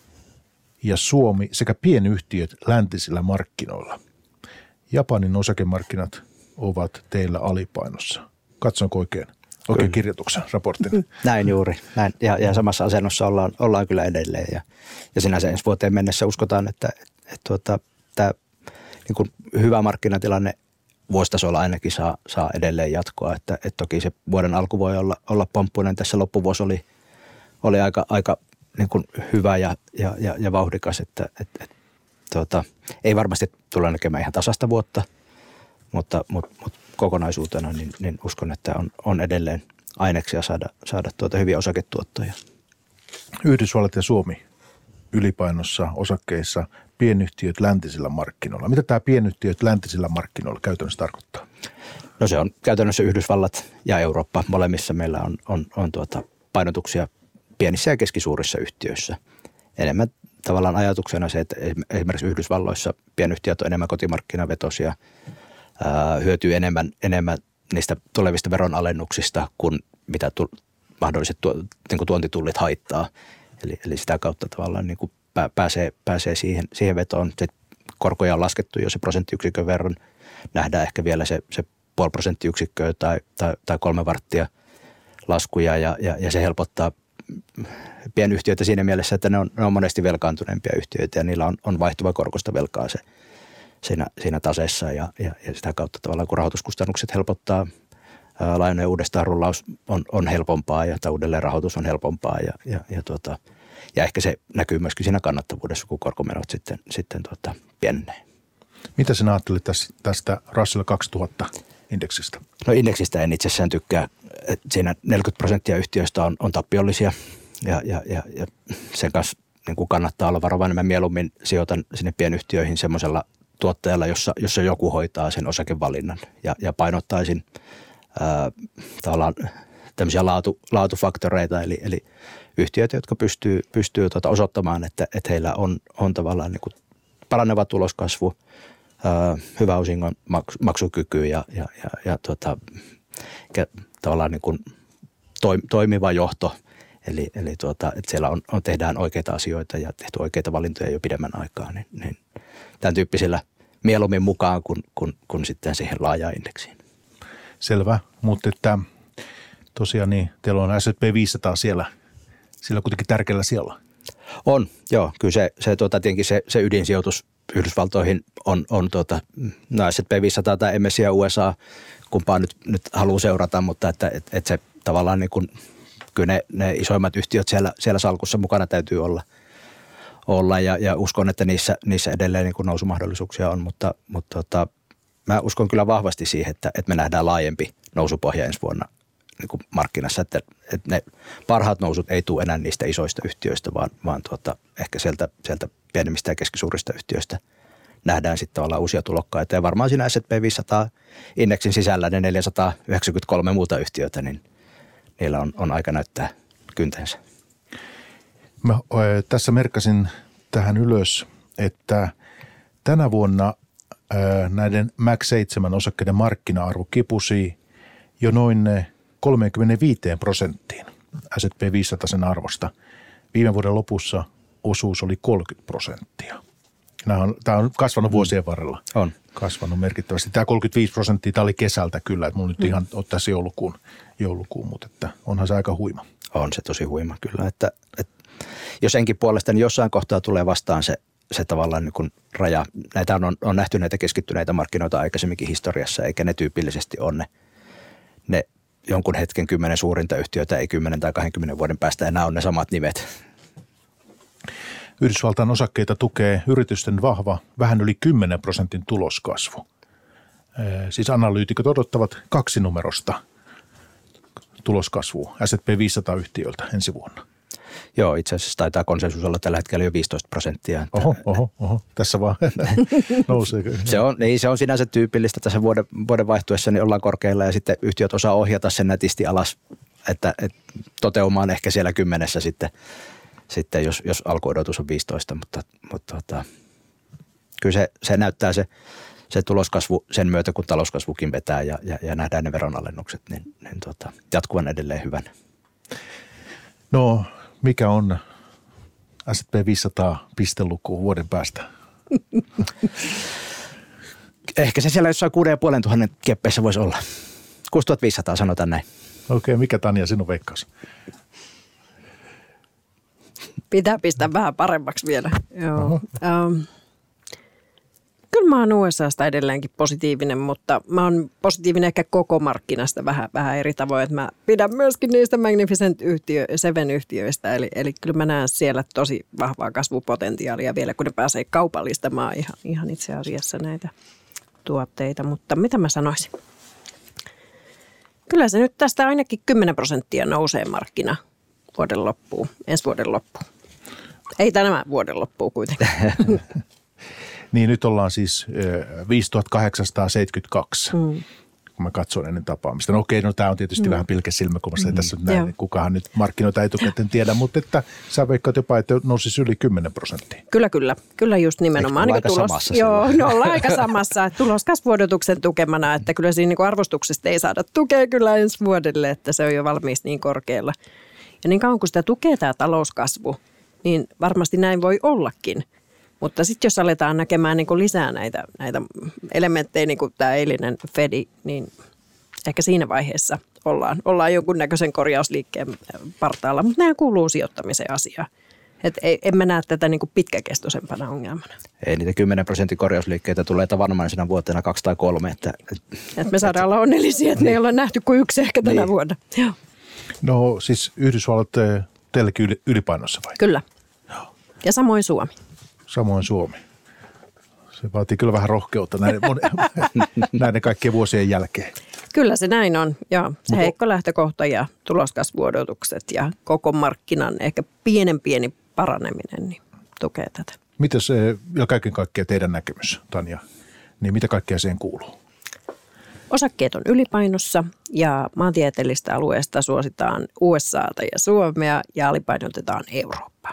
ja Suomi sekä pienyhtiöt läntisillä markkinoilla. Japanin osakemarkkinat ovat teillä alipainossa. Katsonko oikein? Oikein kirjoituksen, raportin. Näin juuri. Näin. Ja, ja samassa asennossa ollaan, ollaan kyllä edelleen. Ja, ja sinänsä ensi vuoteen mennessä uskotaan, että, että, että tuota, tämä niin kuin hyvä markkinatilanne vuositasolla ainakin saa, saa edelleen jatkoa. Että, että toki se vuoden alku voi olla, olla pomppuinen. Tässä loppuvuosi oli, oli aika, aika niin kuin hyvä ja, ja, ja, ja vauhdikas. Että, että, että, tuota, ei varmasti tule näkemään ihan tasasta vuotta, mutta, mutta, mutta kokonaisuutena, niin, niin uskon, että on, on edelleen aineksia saada, saada tuota hyviä osaketuottoja. Yhdysvallat ja Suomi ylipainossa osakkeissa, pienyhtiöt läntisillä markkinoilla. Mitä tämä pienyhtiöt läntisillä markkinoilla käytännössä tarkoittaa? No se on käytännössä Yhdysvallat ja Eurooppa. Molemmissa meillä on, on, on tuota painotuksia pienissä ja keskisuurissa yhtiöissä. Enemmän tavallaan ajatuksena se, että esimerkiksi Yhdysvalloissa pienyhtiöt on enemmän kotimarkkinavetosia, hyötyy enemmän, enemmän niistä tulevista veronalennuksista kuin mitä tu, mahdolliset tu, niin kuin tuontitullit haittaa. Eli, eli sitä kautta tavallaan niin kuin pääsee, pääsee siihen, siihen vetoon. Se korkoja on laskettu jo se prosenttiyksikön verran. Nähdään ehkä vielä se, se puoli prosenttiyksikköä tai, tai, tai kolme varttia laskuja ja, ja, ja se helpottaa pienyhtiöitä siinä mielessä, että ne on, ne on monesti velkaantuneempia yhtiöitä ja niillä on, on vaihtuva korkosta velkaa se. Siinä, siinä taseessa ja, ja, ja sitä kautta tavallaan kun rahoituskustannukset helpottaa, ää, lainojen uudestaan rullaus on, on helpompaa ja tai uudelleen rahoitus on helpompaa ja, ja, ja, tuota, ja ehkä se näkyy myöskin siinä kannattavuudessa, kun korkomenot sitten, sitten tuota, pienenee. Mitä sinä ajattelit tästä, tästä Russell kaksituhatta indeksistä? No indeksistä en itsessään tykkää, että siinä neljäkymmentä prosenttia yhtiöistä on, on tappiollisia ja, ja, ja, ja sen kanssa niin kuin kannattaa olla varovainen. Mä mieluummin sijoitan sinne pienyhtiöihin semmoisella tuottajalla, jossa, jossa joku hoitaa sen osakevalinnan ja, ja painottaisin ää, tavallaan tämmöisiä laatu, laatufaktoreita, eli, eli yhtiöitä, jotka pystyy, pystyy tuota osoittamaan, että, että heillä on, on tavallaan niin kuin paraneva tuloskasvu, ää, hyvä osingon maks, maksukyky ja, ja, ja, ja tuota, tavallaan niin kuin toimiva johto, eli, eli tuota, että siellä on, on, tehdään oikeita asioita ja tehty oikeita valintoja jo pidemmän aikaa, niin, niin tämän tyyppisillä mieluummin mukaan kuin, kuin, kuin sitten siihen laajaan indeksiin. Selvä, mutta että tosiaan niin, teillä on S and P viisisataa siellä, siellä kuitenkin tärkeällä sijalla. On, joo. Kyllä se, se, tuota, tietenkin se, se ydinsijoitus Yhdysvaltoihin on, on tuota, no S and P viisisataa tai M S C I ja U S A, kumpaa nyt, nyt haluaa seurata, mutta että et, et se tavallaan niin kuin, kyllä ne, ne isoimmat yhtiöt siellä, siellä salkussa mukana täytyy olla. olla ja, ja uskon, että niissä, niissä edelleen niin kuin nousumahdollisuuksia on, mutta, mutta tota, mä uskon kyllä vahvasti siihen, että, että me nähdään laajempi nousupohja ensi vuonna niin kuin markkinassa, että, että ne parhaat nousut ei tule enää niistä isoista yhtiöistä, vaan, vaan tuota, ehkä sieltä, sieltä pienemmistä ja keskisuurista yhtiöistä nähdään sitten tavallaan uusia tulokkaita. Ja varmaan siinä S and P viisisataa indeksin sisällä ne neljäsataayhdeksänkymmentäkolme muuta yhtiötä, niin niillä on, on aika näyttää kyntensä. Mä ö, tässä merkkasin tähän ylös, että tänä vuonna ö, näiden Max seitsemän osakkeiden markkina-arvo kipusi jo noin kolmekymmentäviisi prosenttiin S and P viisisataa arvosta. Viime vuoden lopussa osuus oli kolmekymmentä prosenttia. Nämä on, tämä on kasvanut vuosien varrella. On. Kasvanut merkittävästi. Tämä kolmekymmentäviisi prosenttia, tämä oli kesältä kyllä, että mun nyt ihan ottaisi joulukuun, joulukuun, mutta että onhan se aika huima. On se tosi huima kyllä, että, että jos enkin puolesta, niin jossain kohtaa tulee vastaan se, se tavallaan niin kuin raja. Näitä on, on nähty näitä keskittyneitä markkinoita aikaisemminkin historiassa, eikä ne tyypillisesti ole ne, ne jonkun hetken kymmenen suurinta yhtiötä, ei kymmenen tai kahdenkymmenen vuoden päästä enää on ne samat nimet. Yhdysvaltain osakkeita tukee yritysten vahva, vähän yli kymmenen prosentin tuloskasvu. Siis analyytikot odottavat kaksinumerosta tuloskasvua S and P viisisataa-yhtiöltä ensi vuonna. Joo, itse asiassa taitaa konsensus olla tällä hetkellä jo viisitoista prosenttia. Oho, oho, oho, tässä vaan nousee. Se on, niin, se on sinänsä tyypillistä tässä vuoden, vuoden vaihtuessa, niin ollaan korkeilla ja sitten yhtiöt osaa ohjata sen nätisti alas, että, että toteumaan ehkä siellä kymmenessä sitten, sitten jos, jos alkuodotus on viisitoista, mutta, mutta mutta kyllä se, se näyttää se, se tuloskasvu sen myötä, kun talouskasvukin vetää ja, ja, ja nähdään ne veronalennukset, niin, niin tuota, jatkuvan edelleen hyvän. No, mikä on S and P viisisataa pisteluku vuoden päästä? Ehkä se siellä jossain kuuden ja puolen tuhannen keppeissä voisi olla. kuusituhattaviisisataa sanotaan näin. Okei, okay, mikä Tanja sinun veikkaus? Pitää pistää vähän paremmaksi vielä. Joo. Um, kyllä mä oon U S A:sta edelleenkin positiivinen, mutta mä oon positiivinen ehkä koko markkinasta vähän, vähän eri tavoin. Että mä pidän myöskin niistä Magnificent yhtiö, Seven-yhtiöistä, eli, eli kyllä mä näen siellä tosi vahvaa kasvupotentiaalia vielä, kun ne pääsee kaupallistamaan ihan, ihan itse asiassa näitä tuotteita. Mutta mitä mä sanoisin? Kyllä se nyt tästä ainakin kymmenen prosenttia nousee markkina vuoden loppuun, ensi vuoden loppuun. Ei tänä vuoden loppuun kuitenkaan. Niin nyt ollaan siis viisituhattakahdeksansataaseitsemänkymmentäkaksi, mm. kun mä katson ennen tapaamista. No okei, no tämä on tietysti mm. vähän pilke silmäkulmassa, mm. tässä näin, yeah. kukahan nyt markkinoita etukäteen tiedä, mutta että sä veikkaat jopa, että nousisi yli kymmenen prosenttia. Kyllä, kyllä. Kyllä just nimenomaan. Niin aika tulos, samassa joo, no ollaan aika samassa. Tuloskasvuodotuksen tukemana, että kyllä siinä niin arvostuksesta ei saada tukea kyllä ensi vuodelle, että se on jo valmiiksi niin korkealla. Ja niin kauan kun sitä tukee tämä talouskasvu, niin varmasti näin voi ollakin. Mutta sitten jos aletaan näkemään niin kuin lisää näitä, näitä elementtejä, niin kuin tämä eilinen Fedi, niin ehkä siinä vaiheessa ollaan, ollaan jonkunnäköisen korjausliikkeen partaalla. Mutta nämä kuuluu sijoittamisen asiaan. Että en mä näe tätä niin kuin pitkäkestoisempana ongelmana. Ei niitä kymmenen prosentin korjausliikkeitä tulee tavanomaisena vuotena kaksi tai kolme. Että, että me saadaan olla onnellisia, että ne ei olla nähty kuin yksi ehkä tänä niin. vuonna. Joo. No siis Yhdysvallat teillekin ylipainossa vai? Kyllä. Joo. Ja samoin Suomi. Samoin Suomi. Se vaatii kyllä vähän rohkeutta näiden, näiden kaikkien vuosien jälkeen. Kyllä se näin on. Ja se heikko lähtökohta ja tuloskasvuodotukset ja koko markkinan ehkä pienen pieni paraneminen niin tukee tätä. Miten se, ja kaiken kaikkiaan teidän näkemys, Tanja, niin mitä kaikkea siihen kuuluu? Osakkeet on ylipainossa ja maantieteellistä alueesta suositaan U S A:ta ja Suomea ja alipainotetaan Eurooppaa.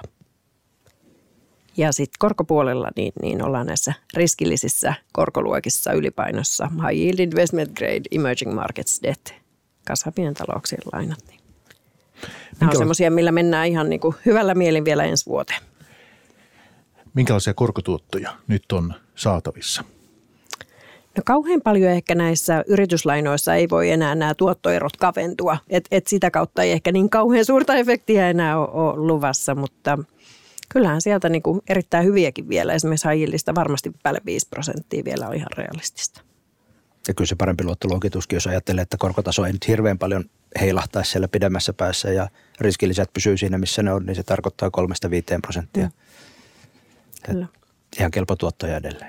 Ja sitten korkopuolella niin, niin ollaan näissä riskillisissä korkoluokissa ylipainossa. High yield investment grade, emerging markets debt, kasvavien talouksien lainat. Niin. Nämä on semmoisia, millä mennään ihan niin kuin hyvällä mielin vielä ensi vuoteen. Minkälaisia korkotuottoja nyt on saatavissa? No kauhean paljon ehkä näissä yrityslainoissa ei voi enää nämä tuottoerot kaventua. Et, et sitä kautta ei ehkä niin kauhean suurta efektiä enää ole, ole luvassa, mutta kyllähän sieltä niin kuin erittäin hyviäkin vielä. Esimerkiksi high yieldistä varmasti päälle viisi prosenttia vielä on ihan realistista. Ja kyllä se parempi luottoluokituskin, jos ajattelee, että korkotaso ei nyt hirveän paljon heilahtaisi siellä pidemmässä päässä ja riskilisät pysyy siinä, missä ne on, niin se tarkoittaa kolmesta viiteen prosenttia. Kyllä. Ihan kelpo tuottoja edelleen.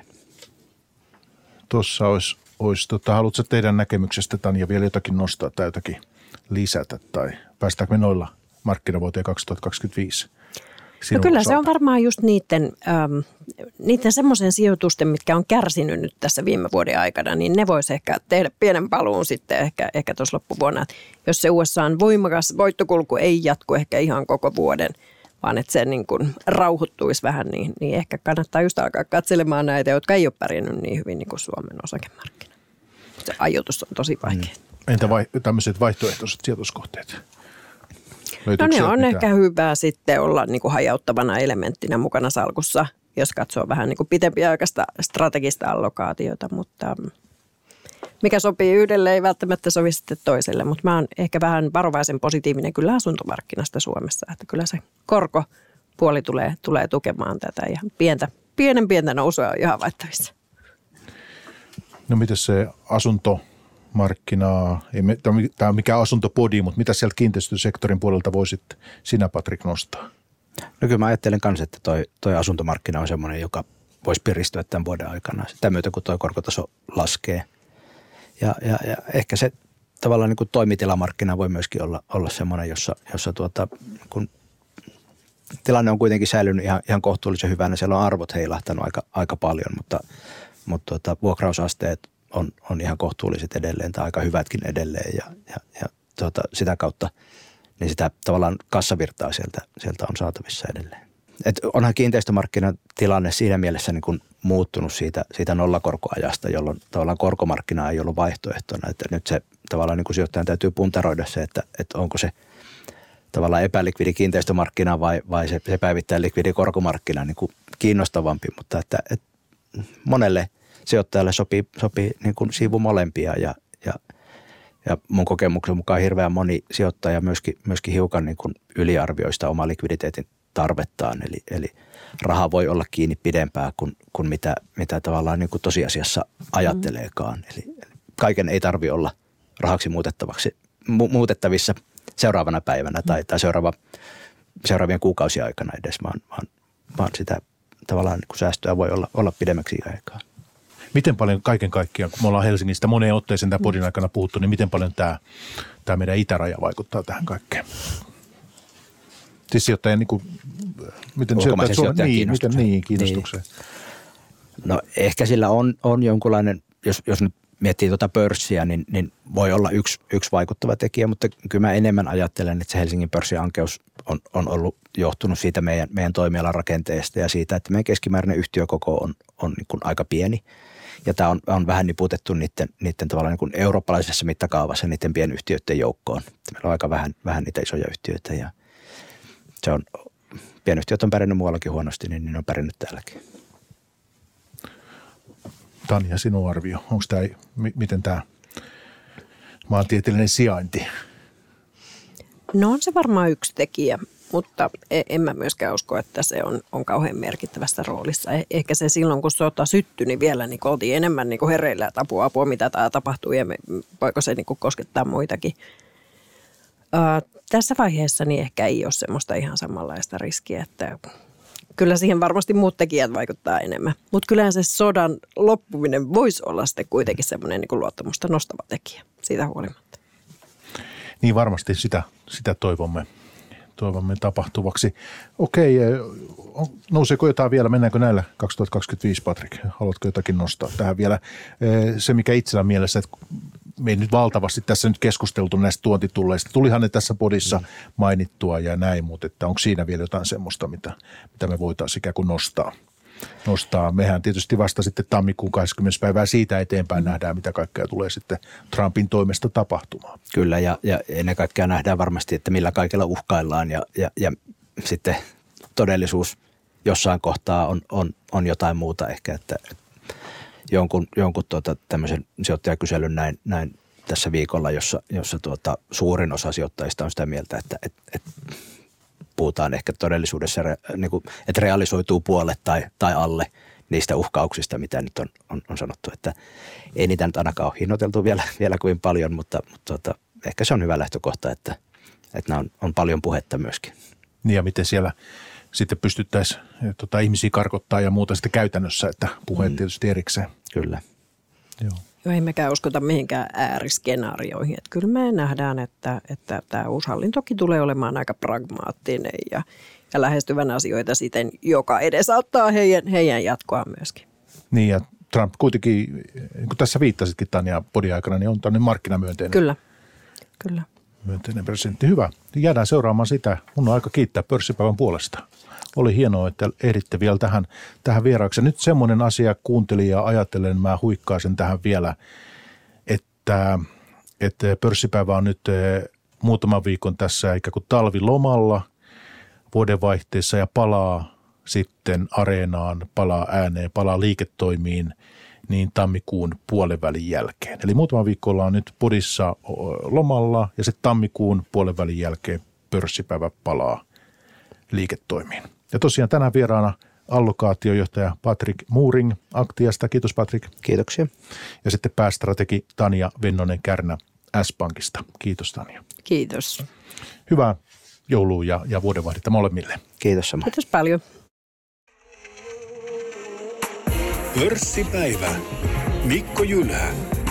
Tuossa olisi, olisi tota, haluatko teidän näkemyksestä, Tanja, vielä jotakin nostaa tai jotakin lisätä tai päästäänkö me noilla markkinavuoteen kaksituhattakaksikymmentäviisi? No kyllä osalta? Se on varmaan just niiden, ähm, niiden semmoisen sijoitusten, mitkä on kärsinyt nyt tässä viime vuoden aikana, niin ne voisi ehkä tehdä pienen paluun sitten ehkä, ehkä tuossa loppuvuonna. Jos se U S A:n voimakas voittokulku ei jatku ehkä ihan koko vuoden, vaan että se niin kuin rauhoittuisi vähän, niin, niin ehkä kannattaa just alkaa katselemaan näitä, jotka ei ole pärjännyt niin hyvin niin kuin Suomen osakemarkkina. Se ajoitus on tosi vaikea. Entä vai, tämmöiset vaihtoehtoiset sijoituskohteet? No ne on mitään? Ehkä hyvä sitten olla niin kuin hajauttavana elementtinä mukana salkussa, jos katsoo vähän niin kuin pitempiaikaista strategista allokaatiota, mutta mikä sopii yhdelle ei välttämättä sovi sitten toiselle, mutta mä oon ehkä vähän varovaisen positiivinen kyllä asuntomarkkinasta Suomessa, että kyllä se korkopuoli tulee, tulee tukemaan tätä ja pientä, pienen pientä nousua on jo havaittavissa. No miten se asuntomarkkinaa, ei me, tämä on mikään asuntopodi, mutta mitä sieltä kiinteistösektorin puolelta voisit sinä, Patrik, nostaa? No kyllä mä ajattelen kanssa, että toi, toi asuntomarkkina on semmoinen, joka voisi piristyä tämän vuoden aikana. Sitä myötä, kun toi korkotaso laskee. Ja, ja, ja ehkä se tavallaan niin kuin toimitilamarkkina voi myöskin olla, olla semmoinen, jossa, jossa tuota, kun tilanne on kuitenkin säilynyt ihan, ihan kohtuullisen hyvänä. Siellä on arvot heilahtanut aika, aika paljon, mutta, mutta tuota, vuokrausasteet on, on ihan kohtuulliset edelleen tai aika hyvätkin edelleen ja, ja, ja tuota, sitä kautta niin sitä tavallaan kassavirtaa sieltä, sieltä on saatavissa edelleen. Et onhan kiinteistömarkkinan tilanne siinä mielessä niin kuin muuttunut siitä, siitä nollakorkoajasta, jolloin tavallaan korkomarkkina ei ollut vaihtoehtona. Että nyt se tavallaan niin kuin sijoittajan täytyy puntaroida se, että, että onko se tavallaan epälikvidi kiinteistömarkkina vai, vai se, se päivittäin likvidi korkomarkkina niin kuin kiinnostavampi. Mutta että, että monelle sijoittajalle sopii, sopii niin kuin siivu molempia ja, ja, ja mun kokemuksen mukaan hirveän moni sijoittaja myöskin, myöskin hiukan niin kuin yliarvioi sitä omaa likviditeetin tarvettaan, eli, eli raha voi olla kiinni pidempään kuin, kuin mitä, mitä tavallaan niin kuin tosiasiassa ajatteleekaan. Eli, eli kaiken ei tarvitse olla rahaksi muutettavaksi, mu, muutettavissa seuraavana päivänä tai, tai seuraava, seuraavien kuukausien aikana edes, vaan, vaan, vaan sitä tavallaan niin kuin säästöä voi olla, olla pidemmäksi aikaa. Miten paljon kaiken kaikkiaan, kun me ollaan Helsingistä moneen otteeseen tämän podin aikana puhuttu, niin miten paljon tämä, tämä meidän itäraja vaikuttaa tähän kaikkeen? Siis sijoittajan, niin kuin, miten ulkomaisen sijoittajan niin, miten, niin, kiinnostukseen? Niin. No ehkä sillä on, on jonkunlainen, jos, jos nyt miettii tuota pörssiä, niin, niin voi olla yksi, yksi vaikuttava tekijä, mutta kyllä mä enemmän ajattelen, että se Helsingin pörssin ankeus on, on ollut johtunut siitä meidän, meidän toimialan rakenteesta ja siitä, että meidän keskimääräinen yhtiökoko on, on niin kuin aika pieni. Ja tämä on, on vähän niputettu niiden, niiden tavallaan niin kuin eurooppalaisessa mittakaavassa niiden pienyhtiöiden joukkoon. Meillä on aika vähän, vähän niitä isoja yhtiöitä ja se on, pienyhtiöt on pärjännyt muuallakin huonosti, niin ne on pärjännyt täälläkin. Tanja, sinun arvio. Onko tämä, miten tämä maantieteellinen sijainti? No on se varmaan yksi tekijä, mutta en mä myöskään usko, että se on, on kauhean merkittävässä roolissa. Ehkä se silloin, kun sota syttyi, niin vielä niin oltiin enemmän niin hereillä, että apua, apua, mitä tämä tapahtuu ja me, voiko se niin koskettaa muitakin. Uh, tässä vaiheessa niin ehkä ei ole semmoista ihan samanlaista riskiä, että kyllä siihen varmasti muut tekijät vaikuttaa enemmän. Mutta kyllähän se sodan loppuminen voisi olla sitten kuitenkin semmoinen niin kuin luottamusta nostava tekijä siitä huolimatta. Niin varmasti sitä, sitä toivomme, toivomme tapahtuvaksi. Okei, nouseeko jotain vielä? Mennäänkö näillä kaksituhattakaksikymmentäviisi, Patrik? Haluatko jotakin nostaa tähän vielä? Se, mikä itsellä mielessä, että me ei nyt valtavasti tässä nyt keskusteltu näistä tuontitulleista. Tulihan ne tässä podissa mainittua ja näin, mutta että onko siinä vielä jotain semmoista, mitä, mitä me voitaisiin ikään kuin nostaa? nostaa. Mehän tietysti vasta sitten tammikuun kaksikymmentä päivää siitä eteenpäin nähdään, mitä kaikkea tulee sitten Trumpin toimesta tapahtumaan. Kyllä, ja, ja ennen kaikkea nähdään varmasti, että millä kaikella uhkaillaan ja, ja, ja sitten todellisuus jossain kohtaa on, on, on jotain muuta ehkä, että jonkun, jonkun tuota, tämmöisen sijoittajakyselyn näin, näin tässä viikolla, jossa, jossa tuota, suurin osa sijoittajista on sitä mieltä, että et, et puhutaan ehkä todellisuudessa, niin kuin, että realisoituu puolet tai, tai alle niistä uhkauksista, mitä nyt on, on, on sanottu. Että ei niitä nyt ainakaan ole hinnoiteltu vielä, vielä kuin paljon, mutta, mutta tuota, ehkä se on hyvä lähtökohta, että, että nämä on, on paljon puhetta myöskin. Niin ja miten siellä sitten pystyttäisiin tota, ihmisiä karkottaa ja muuta sitten käytännössä, että puheet mm. tietysti erikseen. Kyllä. Joo. Joo, ei mekään uskota mihinkään ääriskenaarioihin. Että kyllä me nähdään, että, että tämä uusi hallintokin tulee olemaan aika pragmaattinen ja, ja lähestyvän asioita siten, joka edesauttaa heidän, heidän jatkoa myöskin. Niin ja Trump kuitenkin, niin kuin tässä viittasitkin Tanja podin aikana, niin on tämmöinen markkinamyönteinen. Kyllä, kyllä. Myönteinen presidentti. Hyvä. Jäädään seuraamaan sitä. Mun on aika kiittää pörssipäivän puolesta. Oli hienoa, että ehditte vielä tähän, tähän vieraaksi. Nyt semmoinen asia kuuntelin ja ajattelen, mä huikkaisin tähän vielä, että, että pörssipäivä on nyt muutaman viikon tässä ikään kuin talvilomalla vuodenvaihteessa ja palaa sitten areenaan, palaa ääneen, palaa liiketoimiin niin tammikuun puolenvälin jälkeen. Eli muutama viikko ollaan nyt podissa lomalla ja sitten tammikuun puolenvälin jälkeen pörssipäivä palaa liiketoimiin. Ja tosiaan tänään vieraana allokaatiojohtaja Patrik Muuring Aktiasta. Kiitos Patrik. Kiitoksia. Ja sitten päästrategi Tanja Vennonen-Kärnä S-Pankista. Kiitos Tanja. Kiitos. Hyvää joulua ja, ja vuodenvaihdetta molemmille. Kiitos sama. Kiitos paljon. Pörssipäivä. Mikko Jylhä.